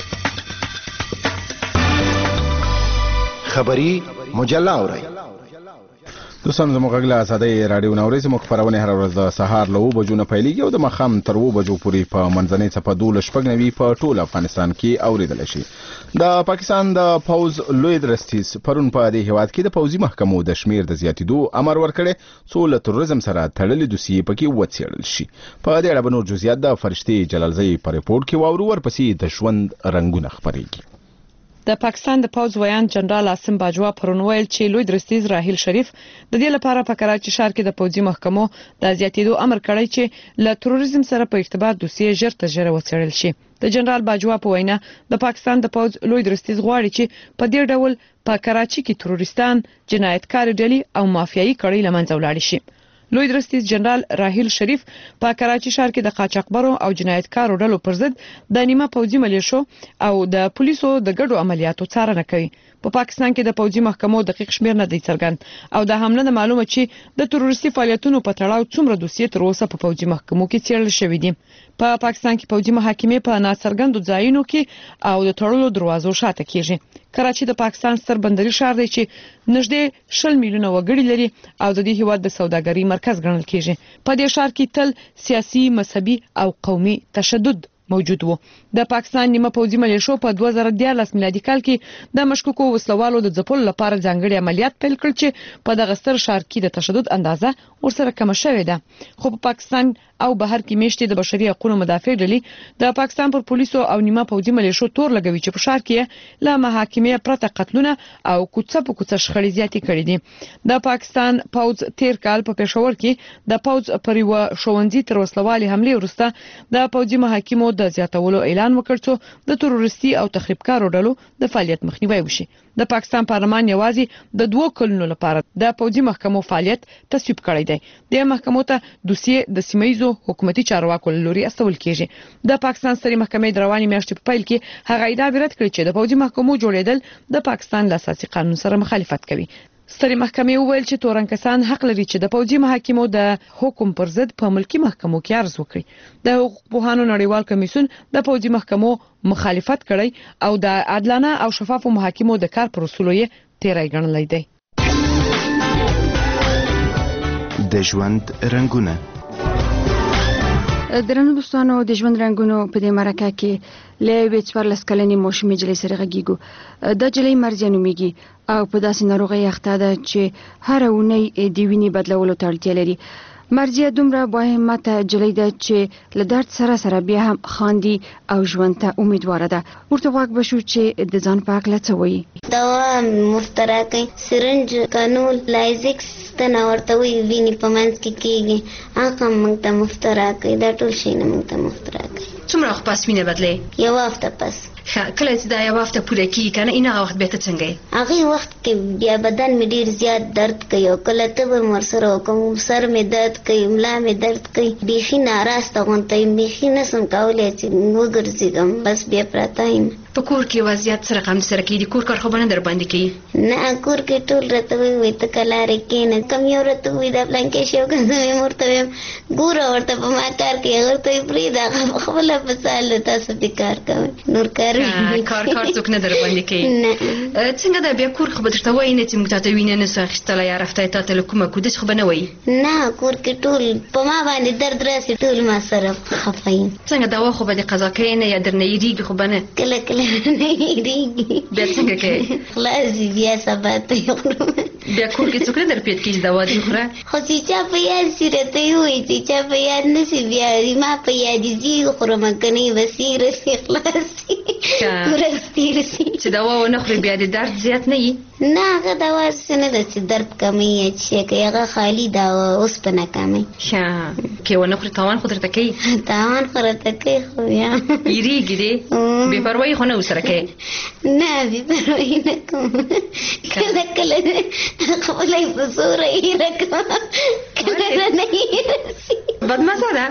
خبری مجله اورئ. دوستان زموږ غږ له ازادۍ راډیو نوري زموږ خپرونه هر ورځ د سهار له 9 بجو نه پیلېږي او د ماښام تر 2 بجو پورې په منځنۍ څپه 12:90 په ټول افغانستان کې اوریدل شي. د پاکستان د پوز لوی درستیز پرون په دې هیواد کې د پوزي محکمو د شمیر د زیاتېدو امر ورکړي څو له تروریزم سره تړلې دوسیې پکې وڅېړل شي. په دې اړه به نور جزئیات د فرشتي جلالزئی په ریپورت کې واورو. ورپسې د ژوند رنگونه خبرېږي. د پاکستان د پوز ویان جنرال عاصم باجوا پرون ویل چې لوی درستیز راحیل شریف د دې لپاره په کراچي ښار کې د پوځي محکمو د زیاتېدو امر کړی چې له تروریزم سره په ارتباط دوسیه ژر تر ژره وڅېړل شي. د جنرال باجوا په وینا د پاکستان د پوز لوی درستیز غواړي چې په دې ډول په کراچي کې تروریستان، جنایتکار ډلې او مافیایي کړۍ لمنځه ولاړ شي. لوی درستیز جنرال راحیل شریف په کراچي ښار کې د قاچاقبرو او جنایتکارو ډلو پر ضد د نیمه پوځي ملیشو او د پولیسو د ګډو عملیاتو څارنه کوي. په پاکستان کې د پوځي محکمو دقیق شمیر نه دی څرګند او د حمله د معلومه چې د تروریستي فعالیتونو په تړاو څومره دوسیې تر اوسه په پوځي محکمو کې څېړل شوې دي. په پاکستان کې پوځي محاکمې په ناڅرګندو ځایونو کې او د تړلو دروازو شاته کیږي. کراچي د پاکستان ستر بندري ښار دی چې نږدې 20 میلیونه وګړي لري او د دې هیواد د سوداګرۍ مرکز ګڼل کیږي. په دې ښار کې تل سیاسي، مذهبي او قومي تشدد موجود وو. د پاکستان نیمه پوځي ملیشو په 2014 میلادي کال کې د مشکوکو وسلوالو د ځپلو لپاره ځانګړي عملیات پیل کړل چې په دغه ستر ښار کې د تشدد اندازه ورسره کم شوې ده. خو په پاکستان او بهر کې میشتې د بشري حقوقو مدافع ډلې د پاکستان پر پولیسو او نیمه پوځي ملیشو تور لګوي چې په ښار کې له محاکمې پرته قتلونه او کوڅه په کوڅه شخړې زیاتې کړې دي. د پاکستان پوځ تیر کال په پېښور کې د پوځ پر یو ښوونځي تر وسلوالي حمله وروسته د پوځي محاکمو د زیاتولو اعلان وکړ چې د تروریستي او تخریبکارو ډلو د فعالیت مخنیوي وشي. د پاکستان پارلمان یوازې د 2 کلونو لپاره د پوځي محکمو فعالیت تصویب کړی دی. د محکمو ته دوسیې د سیمایي حکومتي چارواکو لوري استول کیږي. د پاکستان سترې محکمې د رواني میاشتې په پیل کې هغه ادعا رد کړې چې د پوځي محکمو جوړېدل د پاکستان له اساسي قانون سره مخالفت کوي. سترې محکمې وویل چې تورن کسان حق لري چې د پوځي محاکمو د حکم پر ضد په ملکی محکمو کې عرض وکړي. د حقوق پوهانو نړیوال کمیسیون د پوځي محکمو مخالفت کړی او د عادلانه او شفافو محاکمو د کار پر اصولو یې تیری ګڼلی دی. د ژوند رنګونه درنو دوستانو، د ژوند رنګونو په دې مرکه کې له 14 کلنې ماشومې جلې سره غږیږو. د جلې مرزیا نومیږي او په داسې ناروغۍ اخته ده چې هر اونۍ د وینې بدلولو ته اړتیا لري. مرزیا دومره باهمته جلې ده چې له درد سره سره بیا هم خاندي او ژوند ته امیدواره ده. ورته غواړ بشو چې د ځان په هکله څه وایي. دوا مفترا کوي، سرنج، کانول، لایزکس ته ورته وي، وینې په منځ کې کېږي، هغه موږ ته مفترا کوي. دا ټول شیونه موږ ته مفترا کوي. څومره وخت پس وینه بدلې؟ یو هفته پس. کله چې دا یو هفته پوره کیږي کنه اینه وخت به ته څنګه؟ هغه وخت کې بیا بدن مې ډیر زیات درد کوي او کله ته به مرسره وکم سر مې درد کوي، ملا مې درد کوي، بیخي ناراسته غونته یم، بیخي نسم کولی چې وګرځېږم، بس بیا پراته یم. په کور کې وضعیت سره قام سره کې دي کور کار خو باندې در باندې کوي؟ نه، کور کې ټول راته وي ته کلارې کېنه، کم یو راته وي دا پلانکې شی وکړه، زه ورته ویم ګوره ورته په ما کار کوي، هغه ورته وي پرېږده هغه خپله په سهال تاسو پې کار کوئ، نور کار کار څوک نه در باندې کوي. څنګه دا بیا کور خو به درته وایي نه چې موږ تاته وینه نسو اخیستلی یا رفتی تاته له کومه کو داسې خو به نه وایي؟ نه، کور کې ټول په ما باندې درد راسي، ټول ما سره خفه یم. څنګه دوا خو به دې قضا کوې نه یا درنه یېرېږي خو به نه؟ کله کله نه یېرېږي. بیا څنګه کوې؟ خلاص بیا سبا ته یې خورم. بیا کور کې څوک نه در پیدا کېږي دوا دې خوره؟ خو چې چا په یاد سي راته یې ووایي، چې چا په یاد نه سي بیا ما په یاد یې ځي خورم، که نه یې به سي رسي خلاص سي ورځ تېره سي. چې دوا ونه خورې بیا د درد زیات نه وي؟ نه، هغه دوا څه نه ده چې درد کموي یا چې شی کوي، هغه خالي دا اوسپنه کموي. ښه، که ونه خورې تاوان خو درته کوي؟ تاوان خو راته کوي خو بیا یېرېږي دې؟ بې پروایي خو نه ورسره کوې؟ نه، بې پروایي نه کوم، کله کله خپله یې په زوره هیره کوم، کله رانه هیره سي. بدمزه ده؟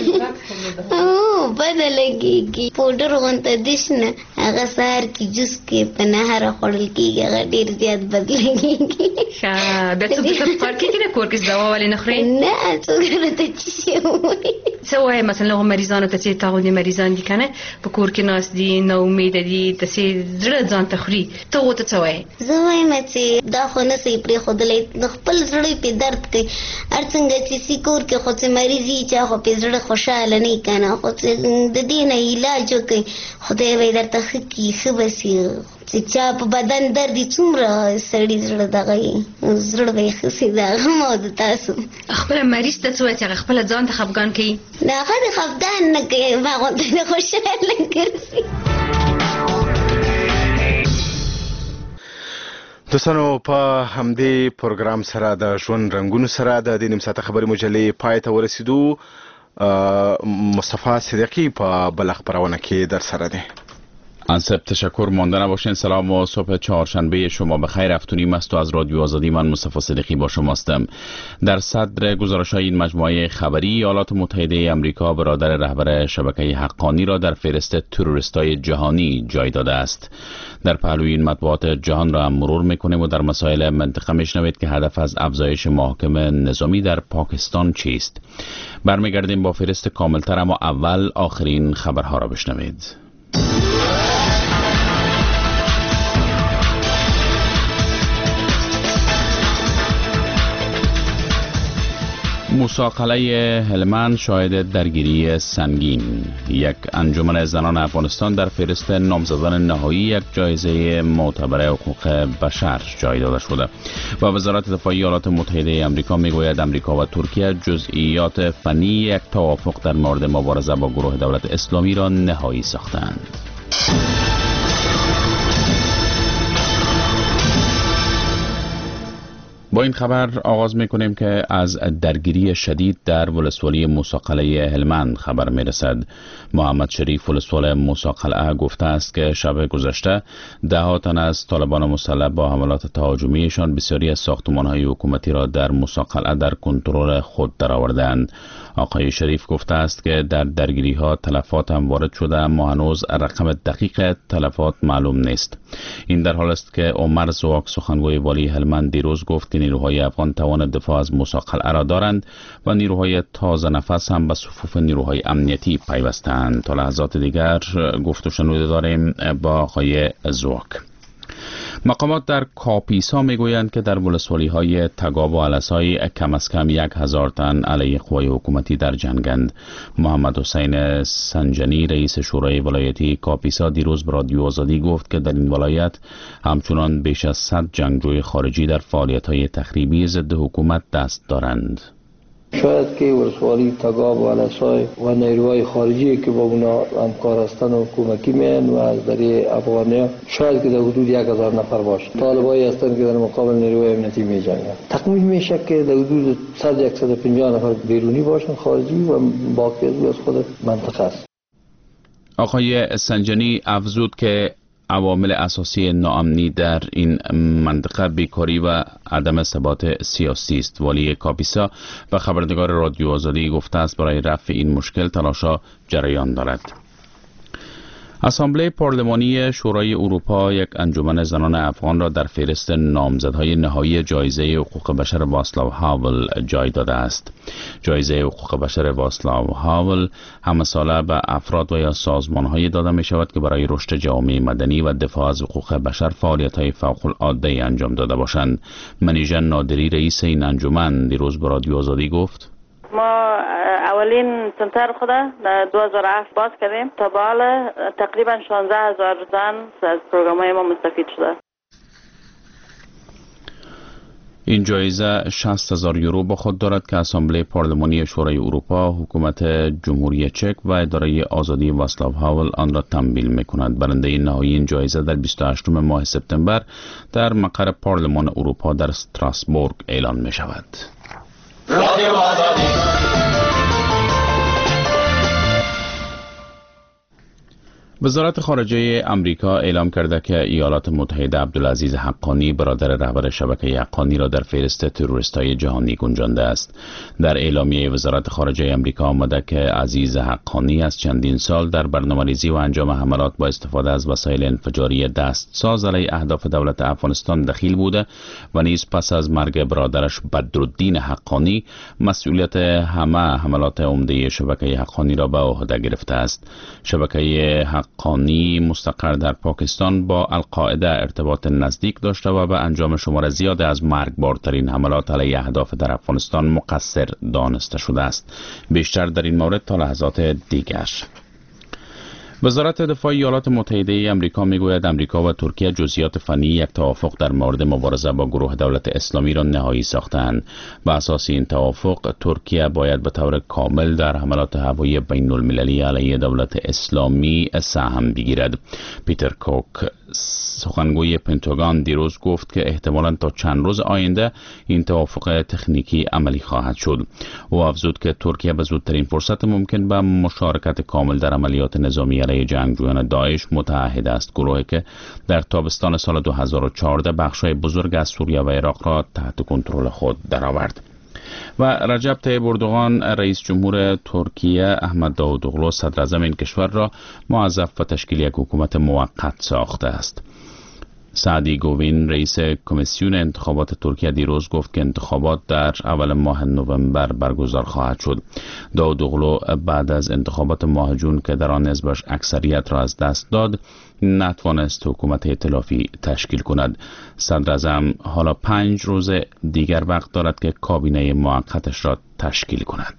بده لګېږي. پوډر غونته ډش نه، هغه سهار کې جوس کې په نهاره خوړل کېږي، هغه ډېر زیات بد لګېږي. ښه، بیا څوک درته په کار کېږي نه کور کې چې دوا ولې نه خورې؟ نه، څوک راته چې شی ووایي. څه وایې مثلا هغو مریضانو ته چې تا غوندې مریضان دي که نه په کور کې ناست دي، نا امیده دي، داسې زړه ځان ته خوري، ته هغو ته څه وایې؟ زه وایم چې دا خو نه سي پرېښودلی، د خپل زړه پې درد کوي، هر څنګه چې سي کور کې خو چې مریض وي چا خو پې زړه خوشحاله نه وي که نه، خو چې د دې نه علاج وکړي خدای به یې درته ښه کړي، ښه به سي. چې چا په بدن درد وي څومره سړي زړه دغه وي، زړه به یې ښه سي. د هغه ما د تاسو خپله مریض ته څه وایي چې هغه خپله ځان ته خفګان کوي؟ د هغه د خفګان نه کوي، ما غونته د خوشحاله ګرځي. دوستانو په همدې پروګرام سره د ژوند رنگونو سره د نیم ساعته خبري مجلې پای ته ورسیدو. مصطفی صدیقی په بل خبرونه کې در سره دی. انصب تشکر، مانده نباشین. سلام و صبح چهارشنبه شما بخیر. افتونیم است و از رادیو آزادی من مصطفی صدیقی با شماستم. در صدر گزارش‌های این مجموعه خبری، ایالات متحده آمریکا برادر رهبر شبکه حقانی را در فهرست تروریستای جهانی جای داده است. در پهلوی این مطبوعات جهان را هم مرور میکنیم و در مسائل منطقه میشنوید که هدف از افزایش محاکم نظامی در پاکستان چیست. برمیگردیم با فهرست کاملتر، اما اول آخرین خبرها را بشنوید. موسی قلعه هلمند شاهد درگیری سنگین. یک انجمن زنان افغانستان در فهرست نامزدان نهایی یک جایزه معتبر حقوق بشر جای داده شده و وزارت دفاع ایالات متحده آمریکا میگوید آمریکا و ترکیه جزئیات فنی یک توافق در مورد مبارزه با گروه دولت اسلامی را نهایی ساختند. با این خبر آغاز میکنیم که از درگیری شدید در ولسوالی موسی قلعه هلمند خبر میرسد. محمد شریف ولسوال موسی قلعه گفته است که شب گذشته ده تن از طالبان مسلح با حملات تهاجمیشان بسیاری از ساختمان‌های حکومتی را در موسی قلعه در کنترل خود درآوردند. آقای شریف گفته است که در درگیری‌ها تلفات هم وارد شده، اما هنوز رقم دقیق تلفات معلوم نیست. این در حال است که عمر زواک سخنگوی والی هلمند دیروز گفت که نیروهای افغان توان دفاع از موسی قلعه را دارند و نیروهای تازه نفس هم به صفوف نیروهای امنیتی پیوستند. تا لحظات دیگر گفت و شنوده داریم با آقای زواک. مقامات در کاپیسا میگویند که در ولسوالی های تگاب و علسای کم از کم 1000 تن علیه قوای حکومتی در جنگند. محمد حسین سنجنی رئیس شورای ولایتی کاپیسا دیروز به رادیو آزادی گفت که در این ولایت همچنان بیش از 100 جنگجوی خارجی در فعالیت های تخریبی ضد حکومت دست دارند. شاید که ولسوالی تگاب و علسای و نیروهای خارجی که با اونا همکار هستند و کمکی میان و از در افغانیا شاید که در حدود 1000 نفر باشه. طالبایی هستند که در مقابل نیروهای امنیتی می جنگند. تخمین میشه که در حدود 100-150 نفر بیرونی باشن خارجی و باقی از خود منطقه است. آقای سنجنی افزود که عوامل اساسی ناامنی در این منطقه بیکاری و عدم ثبات سیاسی است. والی کاپیسا و خبرنگار رادیو آزادی گفته است برای رفع این مشکل تلاش‌ها جریان دارد. اسامبله پارلمانی شورای اروپا یک انجمن زنان افغان را در فهرست نامزدهای نهایی جایزه حقوق بشر واسلاو هاول جای داده است. جایزه حقوق بشر واسلاو هاول همه ساله به افراد و یا سازمان‌های داده می شود که برای رشد جامعه مدنی و دفاع از حقوق بشر فعالیت‌های فوق‌العاده انجام داده باشند. منیژه نادری رئیس این انجمن دیروز به رادیو آزادی گفت: ما اولین سنتر خود در 2007 باز کردیم. تا به حال تقریبا 16000 زن از پروگرام‌های ما مستفید شده. این جایزه 60,000 یورو با خود دارد که اسامبله پارلمانی شورای اروپا، حکومت جمهوری چک و اداره آزادی واسلاو هاول آن را تمویل می‌کند. برنده نهایی این جایزه در 28 ماه سپتامبر در مقر پارلمان اروپا در استراسبورگ اعلان می‌شود. وزارت خارجه آمریکا اعلام کرده که ایالات متحده عبدالعزیز حقانی برادر رهبر شبکه حقانی را در فهرست تروریستای جهانی گنجانده است. در اعلامیه وزارت خارجه آمریکا آمده که عزیز حقانی از چندین سال در برنامه‌ریزی و انجام حملات با استفاده از وسایل انفجاری دستساز علیه اهداف دولت افغانستان دخیل بوده و نیز پس از مرگ برادرش بدرالدین حقانی مسئولیت همه حملات عمده شبکه حقانی را به عهده گرفته است. شبکه حقانی مستقر در پاکستان با القاعده ارتباط نزدیک داشته و به انجام شمار زیاد از مرگبارترین حملات علیه اهداف در افغانستان مقصر دانسته شده است. بیشتر در این مورد تا لحظات دیگر. وزارت دفاع ایالات متحده آمریکا میگوید آمریکا و ترکیه جزئیات فنی یک توافق در مورد مبارزه با گروه دولت اسلامی را نهایی ساختند. بر اساس این توافق ترکیه باید به طور کامل در حملات هوایی بین المللی علیه دولت اسلامی سهم بگیرد. پیتر کوک سخنگوی پنتاگون دیروز گفت که احتمالاً تا چند روز آینده این توافق تکنیکی عملی خواهد شد. او افزود که ترکیه به زودترین فرصت ممکن به مشارکت کامل در عملیات نظامی علیه جنگجویان داعش متعهد است. گروهی که در تابستان سال 2014 بخش‌های بزرگ از سوریه و عراق را تحت کنترل خود درآورد. و رجب طیب اردوغان رئیس جمهور ترکیه احمد داوودوغلو صدر اعظم این کشور را موظف و تشکیل یک حکومت موقت ساخته است. سعدی گوین رئیس کمیسیون انتخابات ترکیه دیروز گفت که انتخابات در اول ماه نوامبر برگزار خواهد شد. داوودوغلو بعد از انتخابات ماه جون که در آن حزبش اکثریت را از دست داد نتوانست حکومت ائتلافی تشکیل کند. صدر اعظم حالا 5 روز دیگر وقت دارد که کابینه موقتش را تشکیل کند.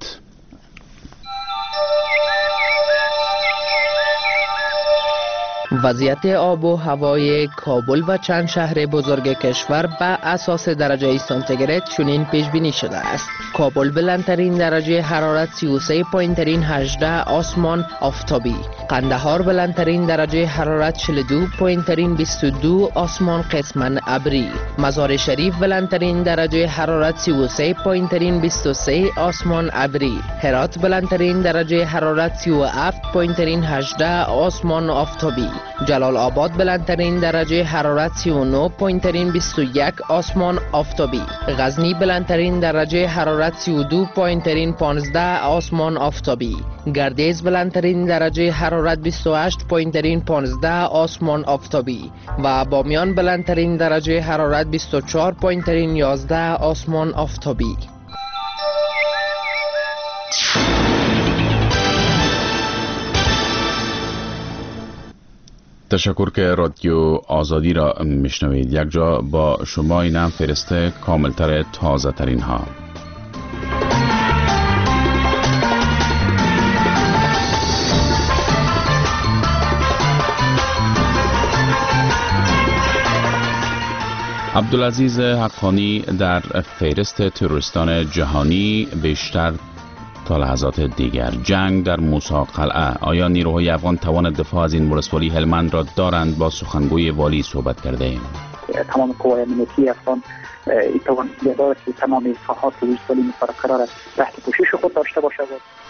وضعیت آب و هوای کابل و چند شهر بزرگ کشور بر اساس درجه سانتیگراد چنین پیش بینی شده است. کابل بلندترین درجه حرارت 33.18 آسمان آفتابی، قندهار بلندترین درجه حرارت 42.22 آسمان قسماً ابری، مزار شریف بلندترین درجه حرارت 33.23 آسمان ابری، هرات بلندترین درجه حرارت 37.18 آسمان آفتابی، جلال آباد بلندترین درجه حرارت 39.21 آسمان آفتابی، غزنی بلندترین درجه حرارت 32.15 آسمان آفتابی، گردیز بلندترین درجه حرارت 28.15 آسمان آفتابی و بامیان بلندترین درجه حرارت 24.11 آسمان آفتابی. تشکر که رادیو آزادی را میشنوید. یک جا با شما اینم فرسته کاملتر تازه ترین ها. عبدالعزیز حقانی در فهرست تروریستان جهانی بیشتر تا لحظات دیگر. جنگ در موسی قلعه. آیا نیروهای افغان توان دفاع از این ولسوالی هلمند را دارند؟ با سخنگوی والی صحبت کرده ایم. تمام قوای امنیتی افغان توان دارد که تمام ساحات ولسوالی قرار است تحت پوشش خود داشته باشد.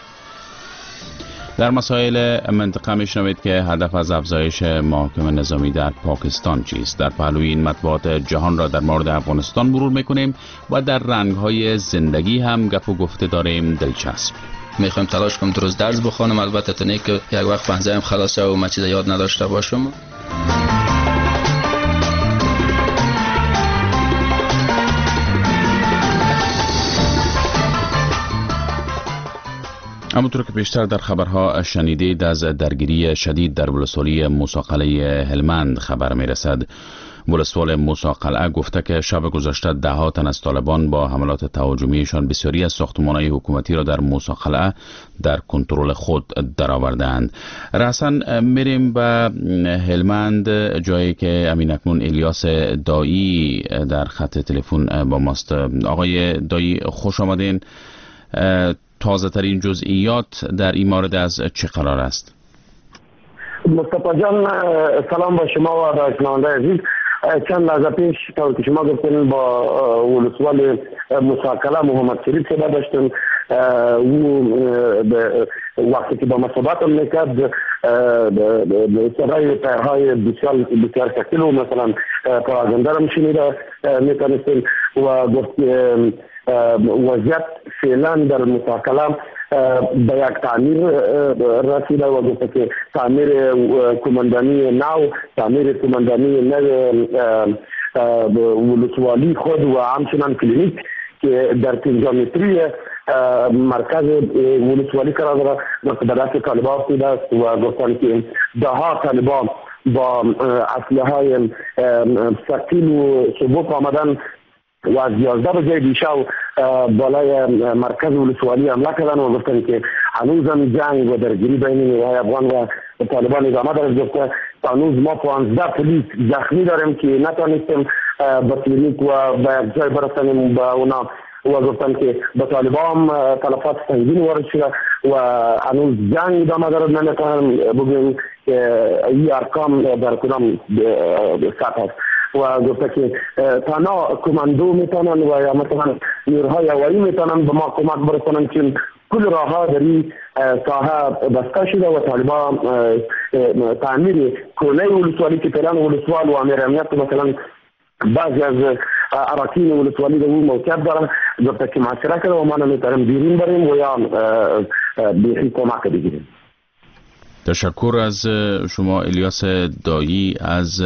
در مسائل منطقه میشنوید که هدف از افزایش محاکم نظامی در پاکستان چیست. در پهلوی این مطبوعات جهان را در مورد افغانستان مرور میکنیم و در رنگهای زندگی هم گپ و گفته داریم دلچسب. میخوایم تلاش کنم درست درس بخونم، البته تا نه که یک وقت فهمزایم خلاصه و من چیز یاد نداشته باشم. همونطور که بیشتر در خبرها شنیدید از درگیری شدید در ولسوالی موسی قلعه هلمند خبر میرسد. ولسوال موسی قلعه گفته که شب گذشته ده‌ها تن از طالبان با حملات تهاجمیشان بسیاری از ساختمان‌های حکومتی را در موسی قلعه در کنترل خود درآوردند. رسن میریم به هلمند، جایی که امین اکنون الیاس دایی در خط تلفن با ماست. آقای دایی خوش آمدین. تازه ترین جزئیات در این مورد از چه قرار است؟ مصطفی جان سلام با شما و با شنونده عزیز. چند لحظه پیش طور که شما گفتین با ولسوال موسی قلعه محمد شریف صحبت داشتیم. او وقتی که با ما صحبت میکرد صدای پیرهای بسیار شکل و مثلا پراغنده را میشنیده میتونستیم و گفت وضعیت فعلا در موسی قلعه به یک تعمیر رسیده و گفته که تعمیر کماندانی نو، تعمیر کماندانی نو ولسوالی خود و همچنان کلینیک که در 15 متری مرکز ولسوالی قرار دارد و به دست طالبان افتاده است و گفتن که ده‌ها طالبان با اسلحه‌های ثقیل و سبک آمدن و از 11 بجه دیشب بالای مرکز ولسوالی حمله کردن و گفتن که هنوزم جنگ و درگیری بین نیروهای افغان و طالبان ادامه دارد. گفته هنوز ما 15 پلیس زخمی داریم که نتونستیم به کلینیک و به یک جای برسانیم به اونا و گفتن که به طالبان تلفات سنگین وارد شده و هنوز جنگ ادامه دارد. نمیتونن بگویم که این ارقام در کدام سطح است و گفته که تنها کماندو میتونن و یا مثلا نیروهای هوایی میتونن به ما کمک برسونن چون کل راه ها در این ساحه بسته شده و طالبان تعمیر کونه ولسوالی که فعلا ولسوال و امیر امنیت مثلا بعضی از اراکین ولسوالی در اون موقعیت دارن گفته که معاشره کرده و ما نمیتونیم بیرون بریم و یا بیخی کمک بگیریم. تشکر از شما الیاس دایی از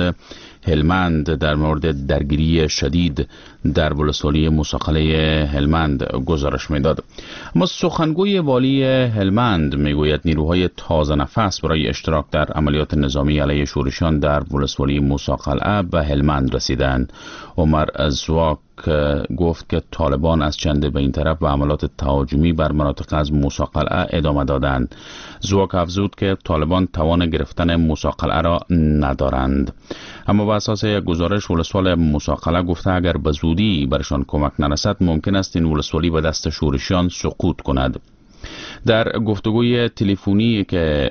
هلمند در مورد درگیری شدید در ولسوالی موساقله هلمند گزارش میداد. اما سخنگوی والی هلمند میگوید نیروهای تازه نفس برای اشتراک در عملیات نظامی علیه شورشیان در ولسوالی موساقله به هلمند رسیدند. عمر زواک گفت که طالبان از چنده به این طرف به عملیات تهاجمی بر مناطق از موساقله ادامه دادند. زواک افزود که طالبان توان گرفتن موساقله را ندارند. اما بر اساس یک گزارش ولسوال موساقله گفته اگر به زودی برشان کمک نرسد ممکن است این ولسوالی به دست شورشیان سقوط کند. در گفتگوی تلفنی که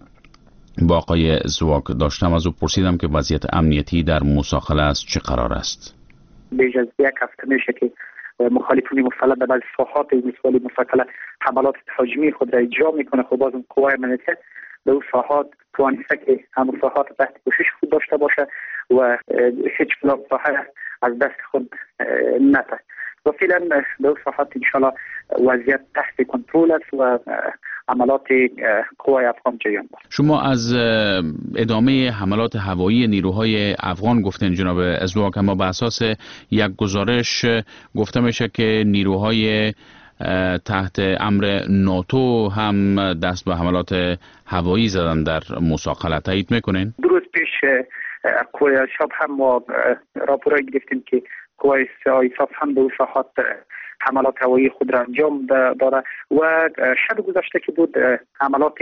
با آقای زواک داشتم از او پرسیدم که وضعیت امنیتی در موساقله است چه قرار است. بیش از یک هفته میشه که مخالفین مسلح به بعضی ساحات ولسوالی موساقله حملات تهاجمی خود را اجرا میکنه. خب باز قوای امنیتی به اون ساحات توانسته که همون ساحات تحت پوشش خود داشته باشه و هیچ ساحه از دست خود نده و فعلا به اون ساحات انشاءالله وضعیت تحت کنترل است و حملات قوای افغان جریان دارد. شما از ادامه حملات هوایی نیروهای افغان گفتین جناب ازواک، اما به اساس یک گزارش گفته میشه که نیروهای تحت امر ناتو هم دست به حملات هوایی زدن در موساقله. تایید میکنین؟ درست پیش قوای شب هم ما راپورایی گرفتیم که قوای ایساف هم به ساحات حملات هوایی خود را انجام داره و شب گذشته که بود حملات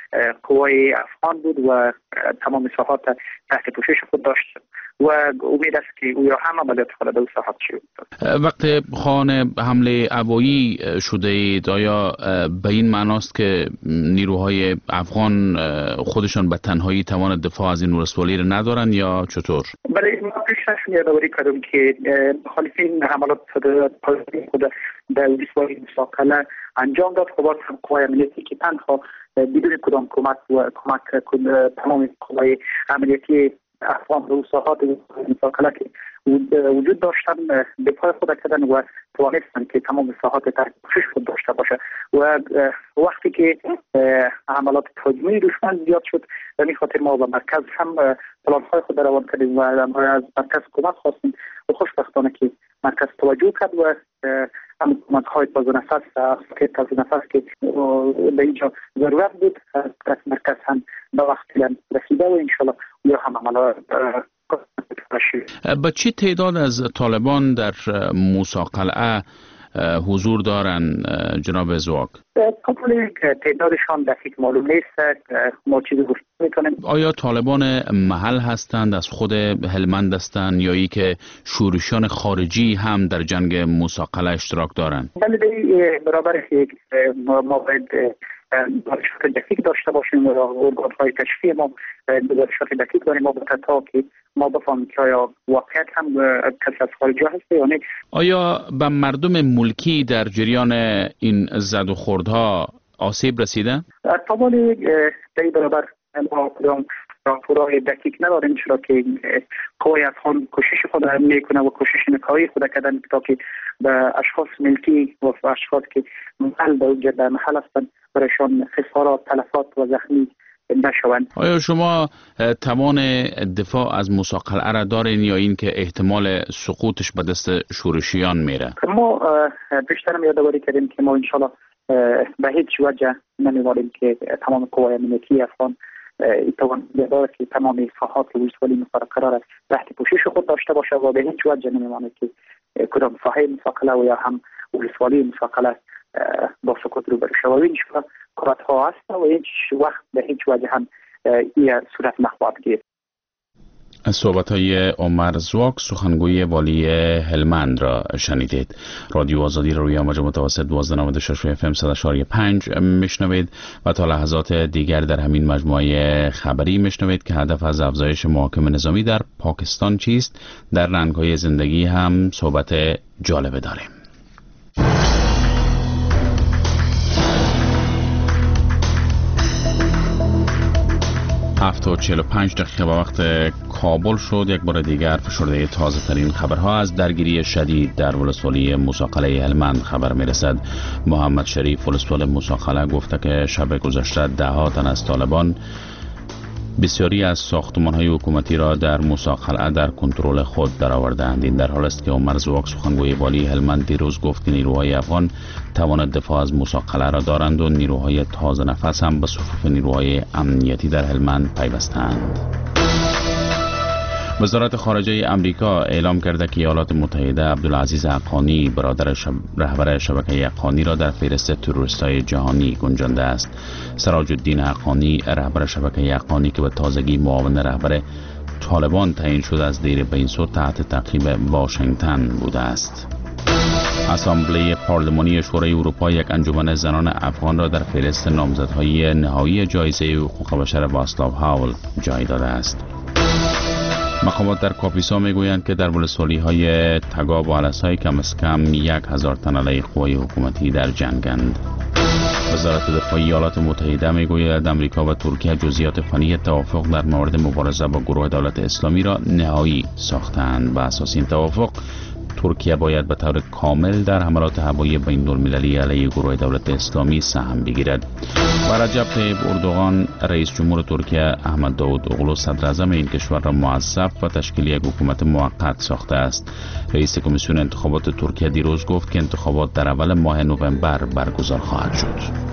قوای افغان بود و تمام ساحات تحت پوشش خود داشت و امید است که او هم عملیات خود به ساحات شد. وقتی خواهان حمله هوایی شده اید آیا به این معناست که نیروهای افغان خودشان به تنهایی توان دفاع از این ولسوالی را ندارن یا چطور؟ برای ما پیشتر یادآوری کردم که مخالفین حملات خود در ولسوالی موساقله انجام داد. خب هم قوای امنیتی که تنها بدون کدام کمک تمام قوای امنیتی افغان به ساحات موساقله که وجود داشتن دفاع خود کردن و توانستن که تمام ساحات تحت پوشش خود داشته باشه و وقتی که حملات تهاجمی دشمن زیاد شد به این خاطر ما به مرکز هم پلان‌های خود روان کردیم و از مرکز کمک خواستیم و خوشبختانه که مرکز توجه کرد و هم کمک‌های تازه نفس که به اینجا ضرورت بود از مرکز هم به وقت رسیده و انشالله یا هم عملا با چه تعداد از طالبان در موساقله حضور دارند جناب زواک؟ کامل تعدادشان دقیق معلوم نیست. ما چیزی گفت میکنیم. آیا طالبان محل هستند از خود هلمند هستند یا ای که شورشیان خارجی هم در جنگ موساقله اشتراک دارند؟ بله برابر ما باید گزارشات دقیق داشته باشیم و ارگان‌های کشفی ما گزارشات دقیق داریم تا که ما بفهمیم که آیا واقعیت هم کسی از خارجی هست یا نه. آیا به مردم ملکی در جریان این زد و خوردها آسیب رسیده؟ طبعا در برابر ما راپورهای دقیق نداریم چرا که قوای افغان کوشش خود میکنه و کوشش نکایی خود کردن تا که به اشخاص ملکی و اشخاص که در محل هستند برایشان خسارات، تلفات و زخمی نشوند. آیا شما توان دفاع از موساقله را دارین یا این که احتمال سقوطش به دست شورشیان میره؟ ما بیشتر یادآوری کردیم که ما انشالله به هیچ وجه نمی‌واریم که تمام قوای امنیتی افغان توان داره که تمام ساحات ولسوالی موساقله قرار است تحت پوشش خود داشته باشه و به هیچ وجه نمی‌مانه که کدام ساحه موساقله و یا هم ولسوالی موساقله با سقوط روبرو شود. این قرارها هست و هیچ وقت به هیچ وجه هم این صورت نخواهد گرفت. صحبت‌های عمر زواک سخنگوی والی هلمند را شنیدید. رادیو آزادی را روی امواج متوسط 1296 FM 100.5 میشنوید و تا لحظات دیگر در همین مجموعه خبری میشنوید که هدف از افزایش محاکم نظامی در پاکستان چیست. در رنگ‌های زندگی هم صحبت جالب داریم. 7:45 دقیقه به وقت کابل شد. یک بار دیگر فشرده تازه ترین خبرها از درگیری شدید در ولسوالی موسی هلمند خبر می رسد. محمد شریف ولسوال موسی گفته که شب گذشته 10 تن از طالبان بسیاری از ساختمان‌های حکومتی را در موسی قلعه در کنترل خود درآوردند. این در حال است که عمر زواک سخنگوی والی هلمند دیروز گفت که نیروهای افغان توان دفاع از موسی قلعه را دارند و نیروهای تازه نفس هم به صفوف نیروهای امنیتی در هلمند پیوستند. وزارت خارجه امریکا اعلام کرده که ایالات متحده عبدالعزیز حقانی برادر رهبر شبکه حقانی را در فهرست تروریست‌های جهانی گنجانده است. سراج الدین حقانی رهبر شبکه حقانی که به تازگی معاون رهبر طالبان تعیین شده از دیر به این سو تحت تعقیب واشنگتن بوده است. اسامبله پارلمانی شورای اروپا یک انجمن زنان افغان را در فهرست نامزدهای نهایی جایزه حقوق بشر واصلاو هاول جای داده است. مقامات در کاپیسا میگویند که در ولسوالی‌های تگاب و علسای کم از کم 1000 تن علیه قوای حکومتی در جنگند. وزارت دفاع ایالات متحده میگوید امریکا و ترکیه جزئیات فنی توافق در مورد مبارزه با گروه دولت اسلامی را نهایی ساختند. بر اساس این توافق ترکیه باید به طور کامل در حملات هوایی بین‌المللی علیه گروه دولت اسلامی سهم بگیرد. و رجب طیب اردوغان رئیس جمهور ترکیه احمد داود اوغلو صدر اعظم این کشور را موظف و تشکیل یک حکومت موقت ساخته است. رئیس کمیسیون انتخابات ترکیه دیروز گفت که انتخابات در اول ماه نوامبر برگزار خواهد شد.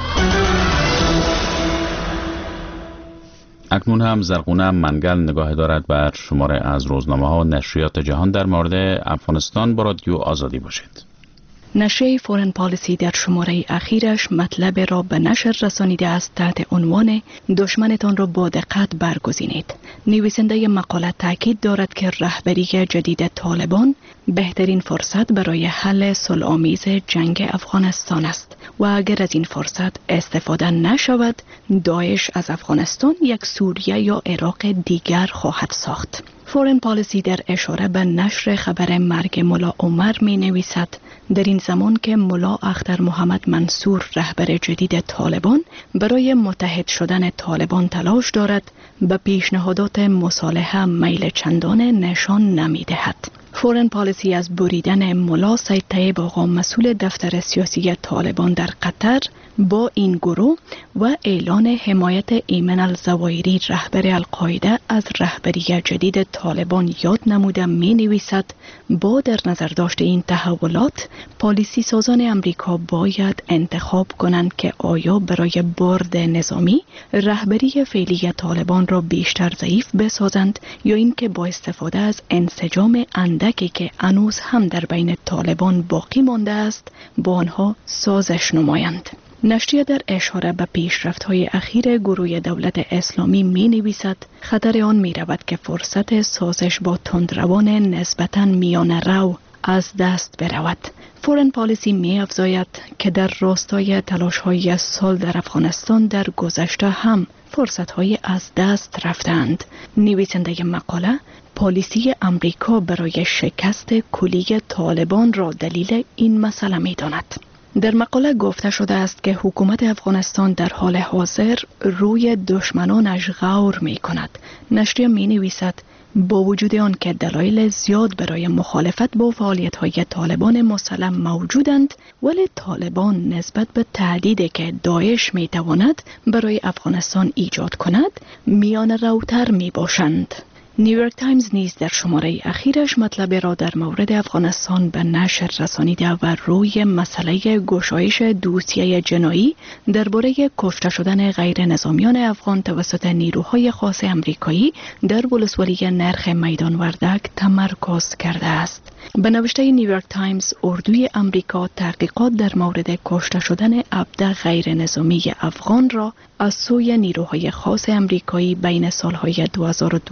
اکنون هم زرغونه منگل نگاه دارد بر شماره از روزنامه‌ها و نشریات جهان در مورد افغانستان. با رادیو آزادی باشید. نشریه فورن پالیسی در شماره اخیرش مطلب را به نشر رسانیده است تحت عنوان دشمنتان را با دقت برگزینید. نویسنده مقاله تاکید دارد که رهبری جدید طالبان بهترین فرصت برای حل صلح‌آمیز جنگ افغانستان است و اگر از این فرصت استفاده نشود داعش از افغانستان یک سوریه یا عراق دیگر خواهد ساخت. فورن پالیسی در اشاره به نشر خبر مرگ ملا عمر می نویسد در این زمان که ملا اختر محمد منصور رهبر جدید طالبان برای متحد شدن طالبان تلاش دارد به پیشنهادات مصالحه میل چندان نشان نمی دهد. فورن پالیسی از بریدن ملا سید طیب آقا مسئول دفتر سیاسی طالبان در قطر با این گروه و اعلان حمایت ایمن الزوایری رهبر القاعده از رهبری جدید طالبان یاد نموده می نویسد با در نظر داشت این تحولات پالیسی سازان امریکا باید انتخاب کنند که آیا برای برد نظامی رهبری فعلی طالبان را بیشتر ضعیف بسازند یا اینکه با استفاده از انسجام اندکی که هنوز هم در بین طالبان باقی مانده است با آنها سازش نمایند. نشریه در اشاره به پیشرفت‌های اخیر گروه دولت اسلامی می نویسد خطر آن می رود که فرصت سازش با تندروان نسبتاً میانه رو از دست برود. فورن پالیسی می افزاید که در راستای تلاش‌های سال در افغانستان در گذشته هم فرصت‌های از دست رفتند. نویسنده مقاله پالیسی امریکا برای شکست کلی طالبان را دلیل این مسئله می داند. در مقاله گفته شده است که حکومت افغانستان در حال حاضر روی دشمنانش غور می کند. نشریه می نویسد با وجود آن که دلایل زیاد برای مخالفت با فعالیت‌های طالبان مسلم موجودند ولی طالبان نسبت به تهدیدی که داعش می تواند برای افغانستان ایجاد کند میانه روتر می باشند. نیویورک تایمز نیز در شماره اخیرش مطلب را در مورد افغانستان به نشر رسانیده و روی مسئله گشایش دوسیه جنایی درباره کشته شدن غیر نظامیان افغان توسط نیروهای خاص امریکایی در ولسوالی نرخ میدان وردک تمرکز کرده است. به نوشته نیویورک تایمز اردوی امریکا تحقیقات در مورد کشته شدن 17 غیر نظامی افغان را از سوی نیروهای خاص امریکایی بین سالهای 2012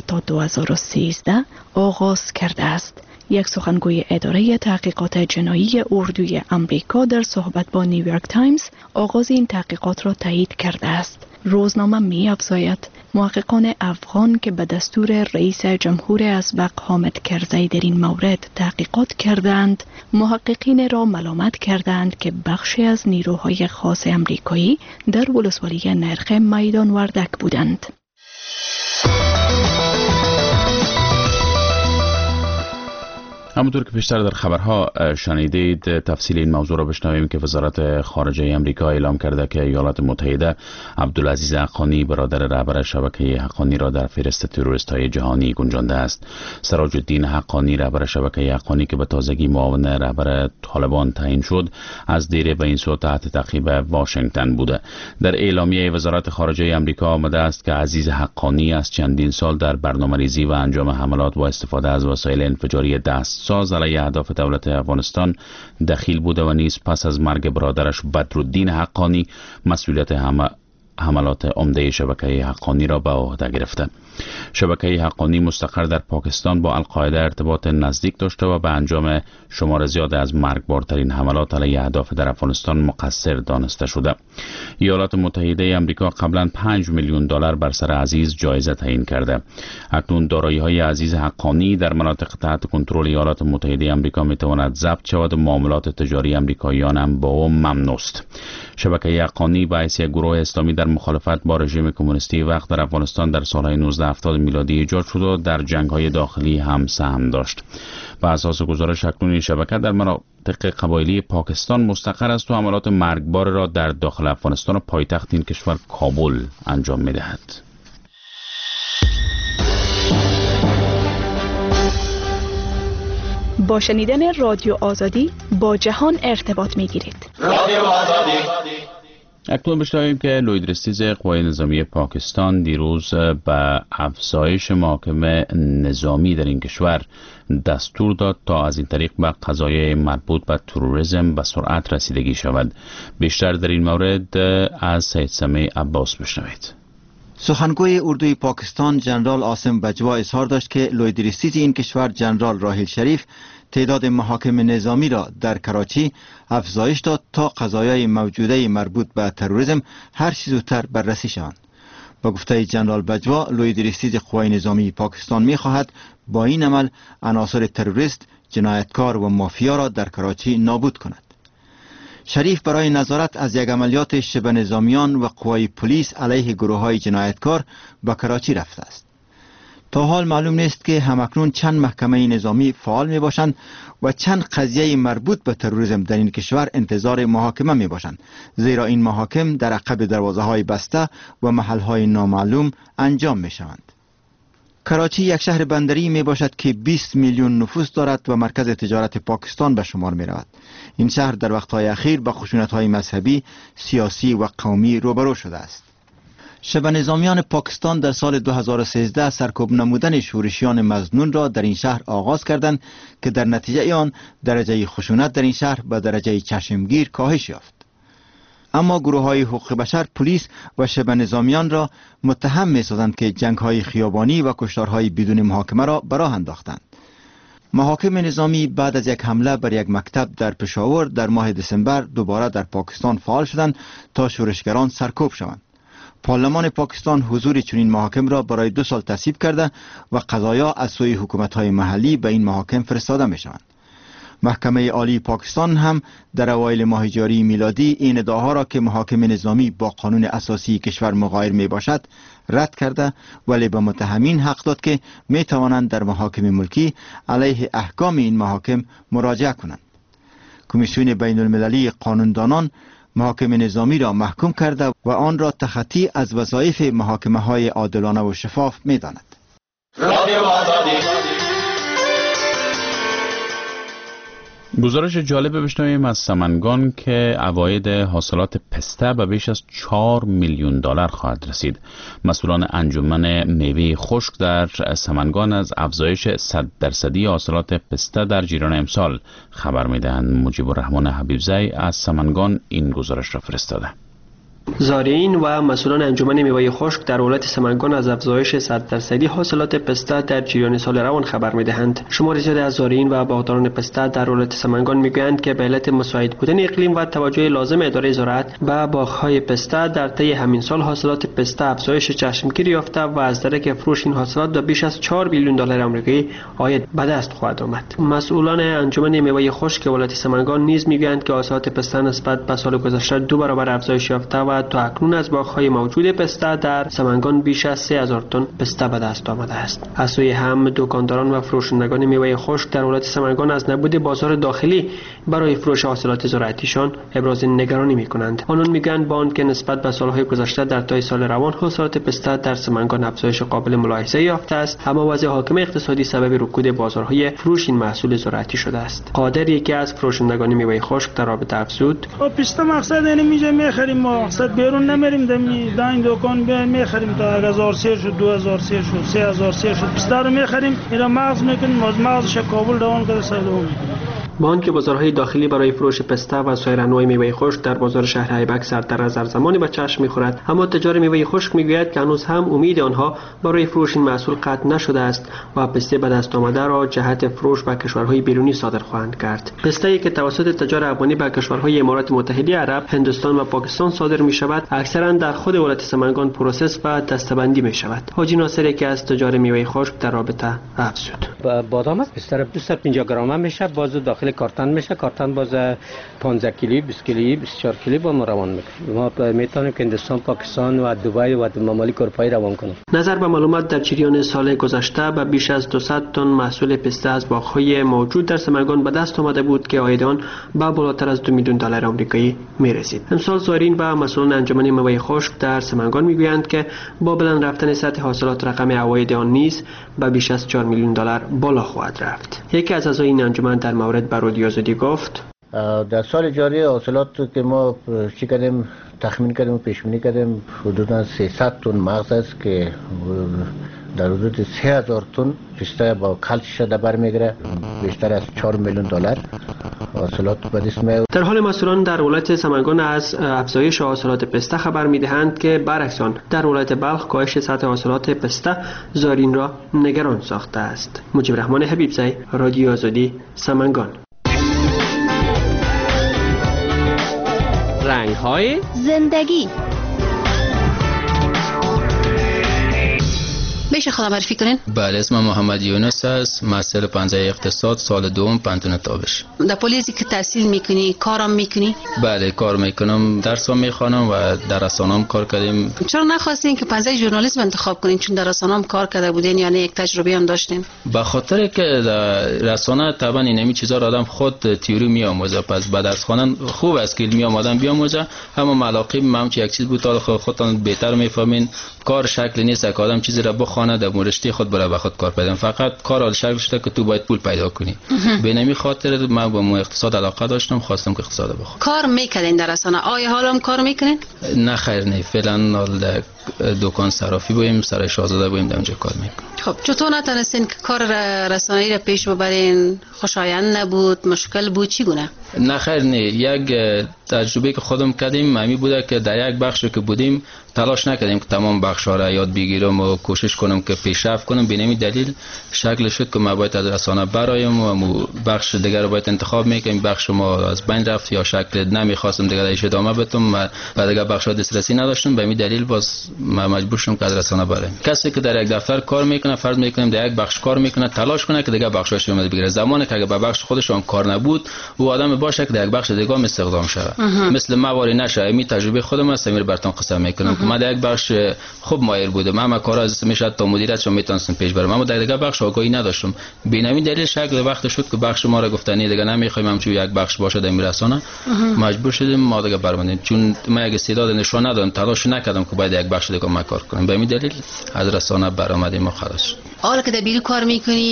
تا 2013 آغاز کرده است. یک سخنگوی اداره تحقیقات جنایی اردوی امریکا در صحبت با نیویورک تایمز آغاز این تحقیقات را تایید کرده است. روزنامه می افزاید محققان افغان که به دستور رئیس جمهور اسبق حامد کرزی در این مورد تحقیقات کردند، محققین را ملامت کردند که بخشی از نیروهای خاص امریکایی در ولسوالی نرخ میدان وردک بودند. همونطور که پیشتر در خبرها شنیدید، تفصیل این موضوع را بشنویم که وزارت خارجه امریکا اعلام کرده که ایالات متحده عبدالعزیز حقانی برادر رهبر شبکه حقانی را در فهرست تروریست‌های جهانی گنجانده است. سراج الدین حقانی رهبر شبکه حقانی که به تازگی معاون رهبر طالبان تعیین شد، از دیر به این سو تحت تعقیب واشنگتن بوده. در اعلامیه وزارت خارجه امریکا آمده است که عزیز حقانی از چندین سال در برنامه‌ریزی و انجام حملات با استفاده از وسایل انفجاری دستساز علیه اهداف دولت افغانستان دخیل بوده و نیز پس از مرگ برادرش بدرالدین حقانی مسئولیت حملات عمده شبکه حقانی را به عهده گرفته. شبکه حقانی مستقر در پاکستان با القاعده ارتباط نزدیک داشته و به انجام شمار زیاد از مرگبارترین حملات علیه اهداف در افغانستان مقصر دانسته شده. ایالات متحده آمریکا قبلا $5 میلیون بر سر عزیز جایزه تعیین کرده. اکنون دارایی‌های عزیز حقانی در مناطق تحت کنترل ایالات متحده آمریکا میتواند ضبط شود و معاملات تجاری آمریکاییان هم با او ممنوع است. شبکه حقانی با حیث گروه اسلامی در مخالفت با رژیم کمونیستی وقت در افغانستان در سالهای 1970 میلادی ایجاد شد و در جنگ‌های داخلی هم سهم داشت. بر اساس گزارش اکنون این شبکه در مناطق قبایلی پاکستان مستقر است و حملات مرگبار را در داخل افغانستان و پایتخت این کشور کابل انجام می‌دهد. با شنیدن رادیو آزادی با جهان ارتباط می‌گیرید. رادیو آزادی. اکنون بشنویم که لویدرستیز قوای نظامی پاکستان دیروز به افزایش محاکم نظامی در این کشور دستور داد تا از این طریق به قضایای مربوط به تروریسم به سرعت رسیدگی شود. بیشتر در این مورد از سید سمیع عباس بشنوید. سخنگوی اردوی پاکستان جنرال عاصم بجوا اظهار داشت که لویدرستیز این کشور جنرال راحیل شریف تعداد محاکم نظامی را در کراچی افزایش داد تا قضایای موجوده مربوط به تروریسم هر چه زودتر بررسی شوند. با گفته جنرال بجوا، لویدرستیز قوای نظامی پاکستان می خواهد با این عمل عناصر تروریست، جنایتکار و مافیا را در کراچی نابود کند. شریف برای نظارت از یک عملیات شبه نظامیان و قوای پلیس علیه گروه‌های جنایتکار به کراچی رفته است. تا حال معلوم نیست که همکنون چند محکمه نظامی فعال می باشند و چند قضیه مربوط به تروریسم در این کشور انتظار محاکمه می باشند، زیرا این محاکم در عقب دروازه‌های بسته و محل‌های نامعلوم انجام می شوند. کراچی یک شهر بندری می باشد که 20 میلیون نفوس دارد و مرکز تجارت پاکستان به شمار می رود. این شهر در وقتهای اخیر با خشونت‌های مذهبی، سیاسی و قومی روبرو شده است. شبه نظامیان پاکستان در سال 2013 سرکوب نمودن شورشیان مظنون را در این شهر آغاز کردند که در نتیجه آن درجه خشونت در این شهر به درجه چشمگیر کاهش یافت. اما گروه‌های حقوق بشر، پلیس و شبه نظامیان را متهم می‌سازند که جنگ‌های خیابانی و کشتارهای بدون محاکمه را به راه انداختند. محاکم نظامی بعد از یک حمله بر یک مکتب در پشاور در ماه دسامبر دوباره در پاکستان فعال شدند تا شورشگران سرکوب شوند. پارلمان پاکستان حضور چنین محاکم را برای 2 سال تصویب کرده و قضایا از سوی حکومت‌های محلی به این محاکم فرستاده می‌شوند. محکمه عالی پاکستان هم در اوایل ماه جاری میلادی این ادعاها را که محاکم نظامی با قانون اساسی کشور مغایر می باشد رد کرده، ولی به متهمین حق داد که می توانند در محاکم ملکی علیه احکام این محاکم مراجعه کنند. کمیسیون بین المللی قانوندانان محاکم نظامی را محکوم کرده و آن را تخطی از وظایف محاکمه های عادلانه و شفاف می داند. گزارش جالب بشنویم از سمنگان که عواید حاصلات پسته به بیش از $4 میلیون خواهد رسید. مسئولان انجمن میوه خشک در سمنگان از افزایش 100% حاصلات پسته در جریان امسال خبر میدهند. مجیب الرحمن حبیبزی از سمنگان این گزارش را فرستاده. زارعین و مسئولان انجمن میوه خشک در ولایت سمنگان از افزایش 100% حاصلات پسته در جریان سال روان خبر می‌دهند. شمار زیادی از زارعین و باغداران پسته در ولایت سمنگان میگویند که به علت مساعد بودن اقلیم و توجه لازم اداره زراعت به باغ‌های پسته در طی همین سال حاصلات پسته افزایش چشمگیری یافته و از درک فروش این حاصلات به بیش از 4 میلیون دلار آمریکایی عاید به دست خواهد آمد. مسئولان انجمن میوه خشک ولایت سمنگان نیز میگویند که حاصلات پسته نسبت به سال گذشته 2 برابر افزایش یافته و تا اکنون از باغ‌های موجود پسته در سمنگان بیش از 3000 تن پسته به دست آمده است. از سوی هم دکانداران و فروشندگان میوه خشک در ولایت سمنگان از نبود بازار داخلی برای فروش حاصلات زراعتیشان ابراز نگرانی می‌کنند. آنان میگن با آنکه نسبت به سال‌های گذشته در طی سال روان حاصلات پسته در سمنگان افزایش قابل ملاحظه یافته است، اما وضع حاکم اقتصادی سبب رکود بازارهای فروش این محصول زراعتی شده است. قادر یکی از فروشندگان میوه خشک در رابطه افزود: پسته مقصد اینه میجه می‌خریم، ما مقصد بیرون نمیریم، در این دکان بیایم می‌خریم تا 1000 شد، 2000 شد، 3000 شد، پسته رو می‌خریم، اینا مغز می‌کنیم، مغزش کابل روان کرده سایه با آنکه بازارهای داخلی برای فروش پسته و سایر انواع میوه خشک در بازار شهر ایبک سر در نظر زمانی به چشم می‌خورد، اما تجار میوه خشک میگوید که هنوز هم امید آنها برای فروش این محصول قطع نشده است و پسته به دست آمده را جهت فروش به کشورهای بیرونی صادر خواهند کرد. پسته‌ای که توسط تجار افغانی به کشورهای امارات متحده عرب، هندوستان و پاکستان صادر می‌شود، اکثرا در خود ولایت سمنگان پروسس و دسته‌بندی می‌شود. حاجی ناصر که از تجار میوه خشک در رابطه افزود: بادام است، پسته 250 گرم میشه، باز داخل کارتن میشه، کارتن باز 15 کیلو، 20 کیلو، 24 کیلو با ما روان میکنیم. ما میتونیم که هندوستان، پاکستان و دبی و ممالک اروپایی روان کنیم. نظر به معلومات در جریان سال گذشته به بیش از 200 تن محصول پسته از باغ‌های موجود در سمنگان به دست آمده بود که عاید آن به بالاتر از 2 میلیون دلار آمریکایی میرسید. امسال زائرین و مسئولان انجمن میوه خشک در سمنگان میگویند که با بلند رفتن سطح حاصلات رقم عواید آن نیز به بیش از 4 میلیون دلار بالا خواهد رفت. یکی از اعضای این انجمن در مورد به رادیو آزادی گفت: در سال جاری حاصلات که ما چی کردیم، تخمین کردیم و پیش بینی کردیم، حدوداً 300 تن مغز است که در حدود 3000 تن پسته با کلچ شده برمیگره، بیشتر از 4 میلیون دلار حاصلات به دست میاد. در حال مسئولان در ولایت سمنگان از افزایش حاصلات پسته خبر میدهند که برعکس آن در ولایت بلخ کاهش سطح حاصلات پسته زائرین را نگران ساخته است. مجیب رحمان حبیبزی، رادیو آزادی، سمنگان. رنگ‌های زندگی. میشه خودم معرفی کنین؟ بله، اسمم محمد یونس است، محصل 15 اقتصاد، سال دوم پنتون تابش. در پلیسی که تحصیل میکنی، کارم میکنی؟ بله، کار میکنم، درس میخوانم و در رسانه‌ام کار کردیم. چرا نخواستین که پنجه ژورنالیسم انتخاب کنین؟ چون در رسانه‌ام کار کرده بودین، یعنی یک تجربه هم داشتین؟ به خاطر که در رسانه طبعا اینمی چیزا را آدم خود تئوری میآموزه، پس به درس خواندن خوب است که علمی آمدن بیاموزه، اما ملاقی من چه یک چیز بود تا خودتان بهتر میفهمین. کار شکل نیست که آدم چیزی را بخونه در رشته خود برای خود کار پیدا، فقط کار حال شکل شده که تو باید پول پیدا کنی. به نمی خاطر من با اقتصاد علاقه داشتم، خواستم که اقتصاد بخونم. کار میکنین در رسانه؟ آیا حالا هم کار میکنین؟ نه خیر، نه، فعلا در دکان صرافی بودیم، سر شاهزاده بودیم، در اونجا کار میکنم. خب چطور نتونستین که کار رسانه‌ای را پیش ببرین؟ خوشایند نبود؟ مشکل بود؟ چی گونه؟ نه خیر، نه، یک تجربه که خودم کردیم همی بوده که در یک بخش که بودیم تلاش نکردیم که تمام بخش‌ها را یاد بگیرم و کوشش کنم که پیشرفت کنم. به همین دلیل شکل شد که ما باید از رسانه برایم و بخش دیگر رو باید انتخاب میکنیم. بخش ما از بین رفت یا شکل نمیخواستم دیگر ایش ادامه بدم و بعد دیگر بخش‌ها دسترسی نداشتم. به همین دلیل باز ما مجبور شدم که از رسانه برایم. کسی که در یک دفتر کار میکنه، فرض میکنیم در یک بخش کار میکنه، تلاش کنه که دیگر بخش‌هاش رو بگیره. زمانی که اگه به بخش خودش هم کار نبود، او آدم باشه که در یک بخش دیگه استخدام شود. مثل ما واری نشه. می تجربه خودم است، امیر برتون قسم میکنم که ما در یک بخش خوب ماهر بودم، اما کارا از میشد تا مدیریت رو میتونستم پیش برم، اما در دیگه بخش آگاهی نداشتم. به همین دلیل شکل وقت شد که بخش ما را گفتنی دیگه نمیخوایم همچون یک بخش باشه در میرسانه، مجبور شدیم ما دیگه برمونیم، چون ما یک استعداد نشون ندادم، تلاش نکردم که باید یک بخش دیگه ما کار کنم. به همین دلیل از رسانه برآمدیم و خلاص. حالا که در بیرو کار میکنی،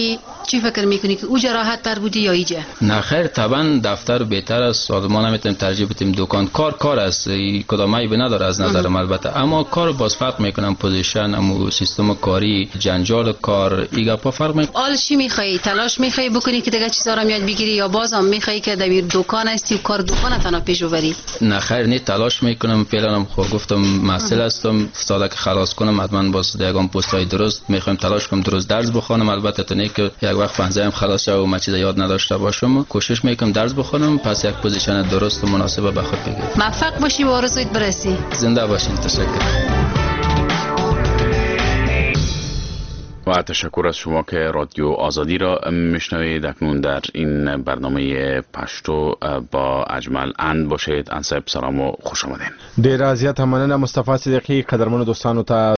چی فکر میکنی که اوجا راحت تر بودی یا اینجا؟ نه خیر، طبعا دفتر بهتر است. ما نمیتونیم ترجیح بدیم دکان. کار است، کدام عیبی نداره از نظر من البته، اما کار باز فرق میکنم. پوزیشن، امو سیستم کاری، جنجال کار، ایگا پا فرق میکنه. حال چی میخوای؟ تلاش میخوای بکنی که دیگه چیزا رو یاد بگیری یا بازم میخوای که در دکان هستی و کار دکان تنها پیش ببری؟ نه خیر، نه تلاش میکنم. فعلا گفتم مسئله هستم، سالا که خلاص کنم حتما باز دیگه پستای درست میخوام تلاش کنم، درست درس بخونم. البته تا نه که یک وقت فنزایم خلاص شه و من چیز یاد نداشته باشم، کوشش میکنم درس بخونم، پس یک پوزیشن درست و مناسب به خود بگیرم. موفق باشی و آرزویت برسی. زنده باشین. تشکر. و تشکر از شما که رادیو آزادی را میشنوید. اکنون در این برنامه پشتو با اجمل اند باشید. انصب سلام و خوش آمدین. ډیر ازیات مننه مصطفی صدیقی. قدرمنو دوستانو ته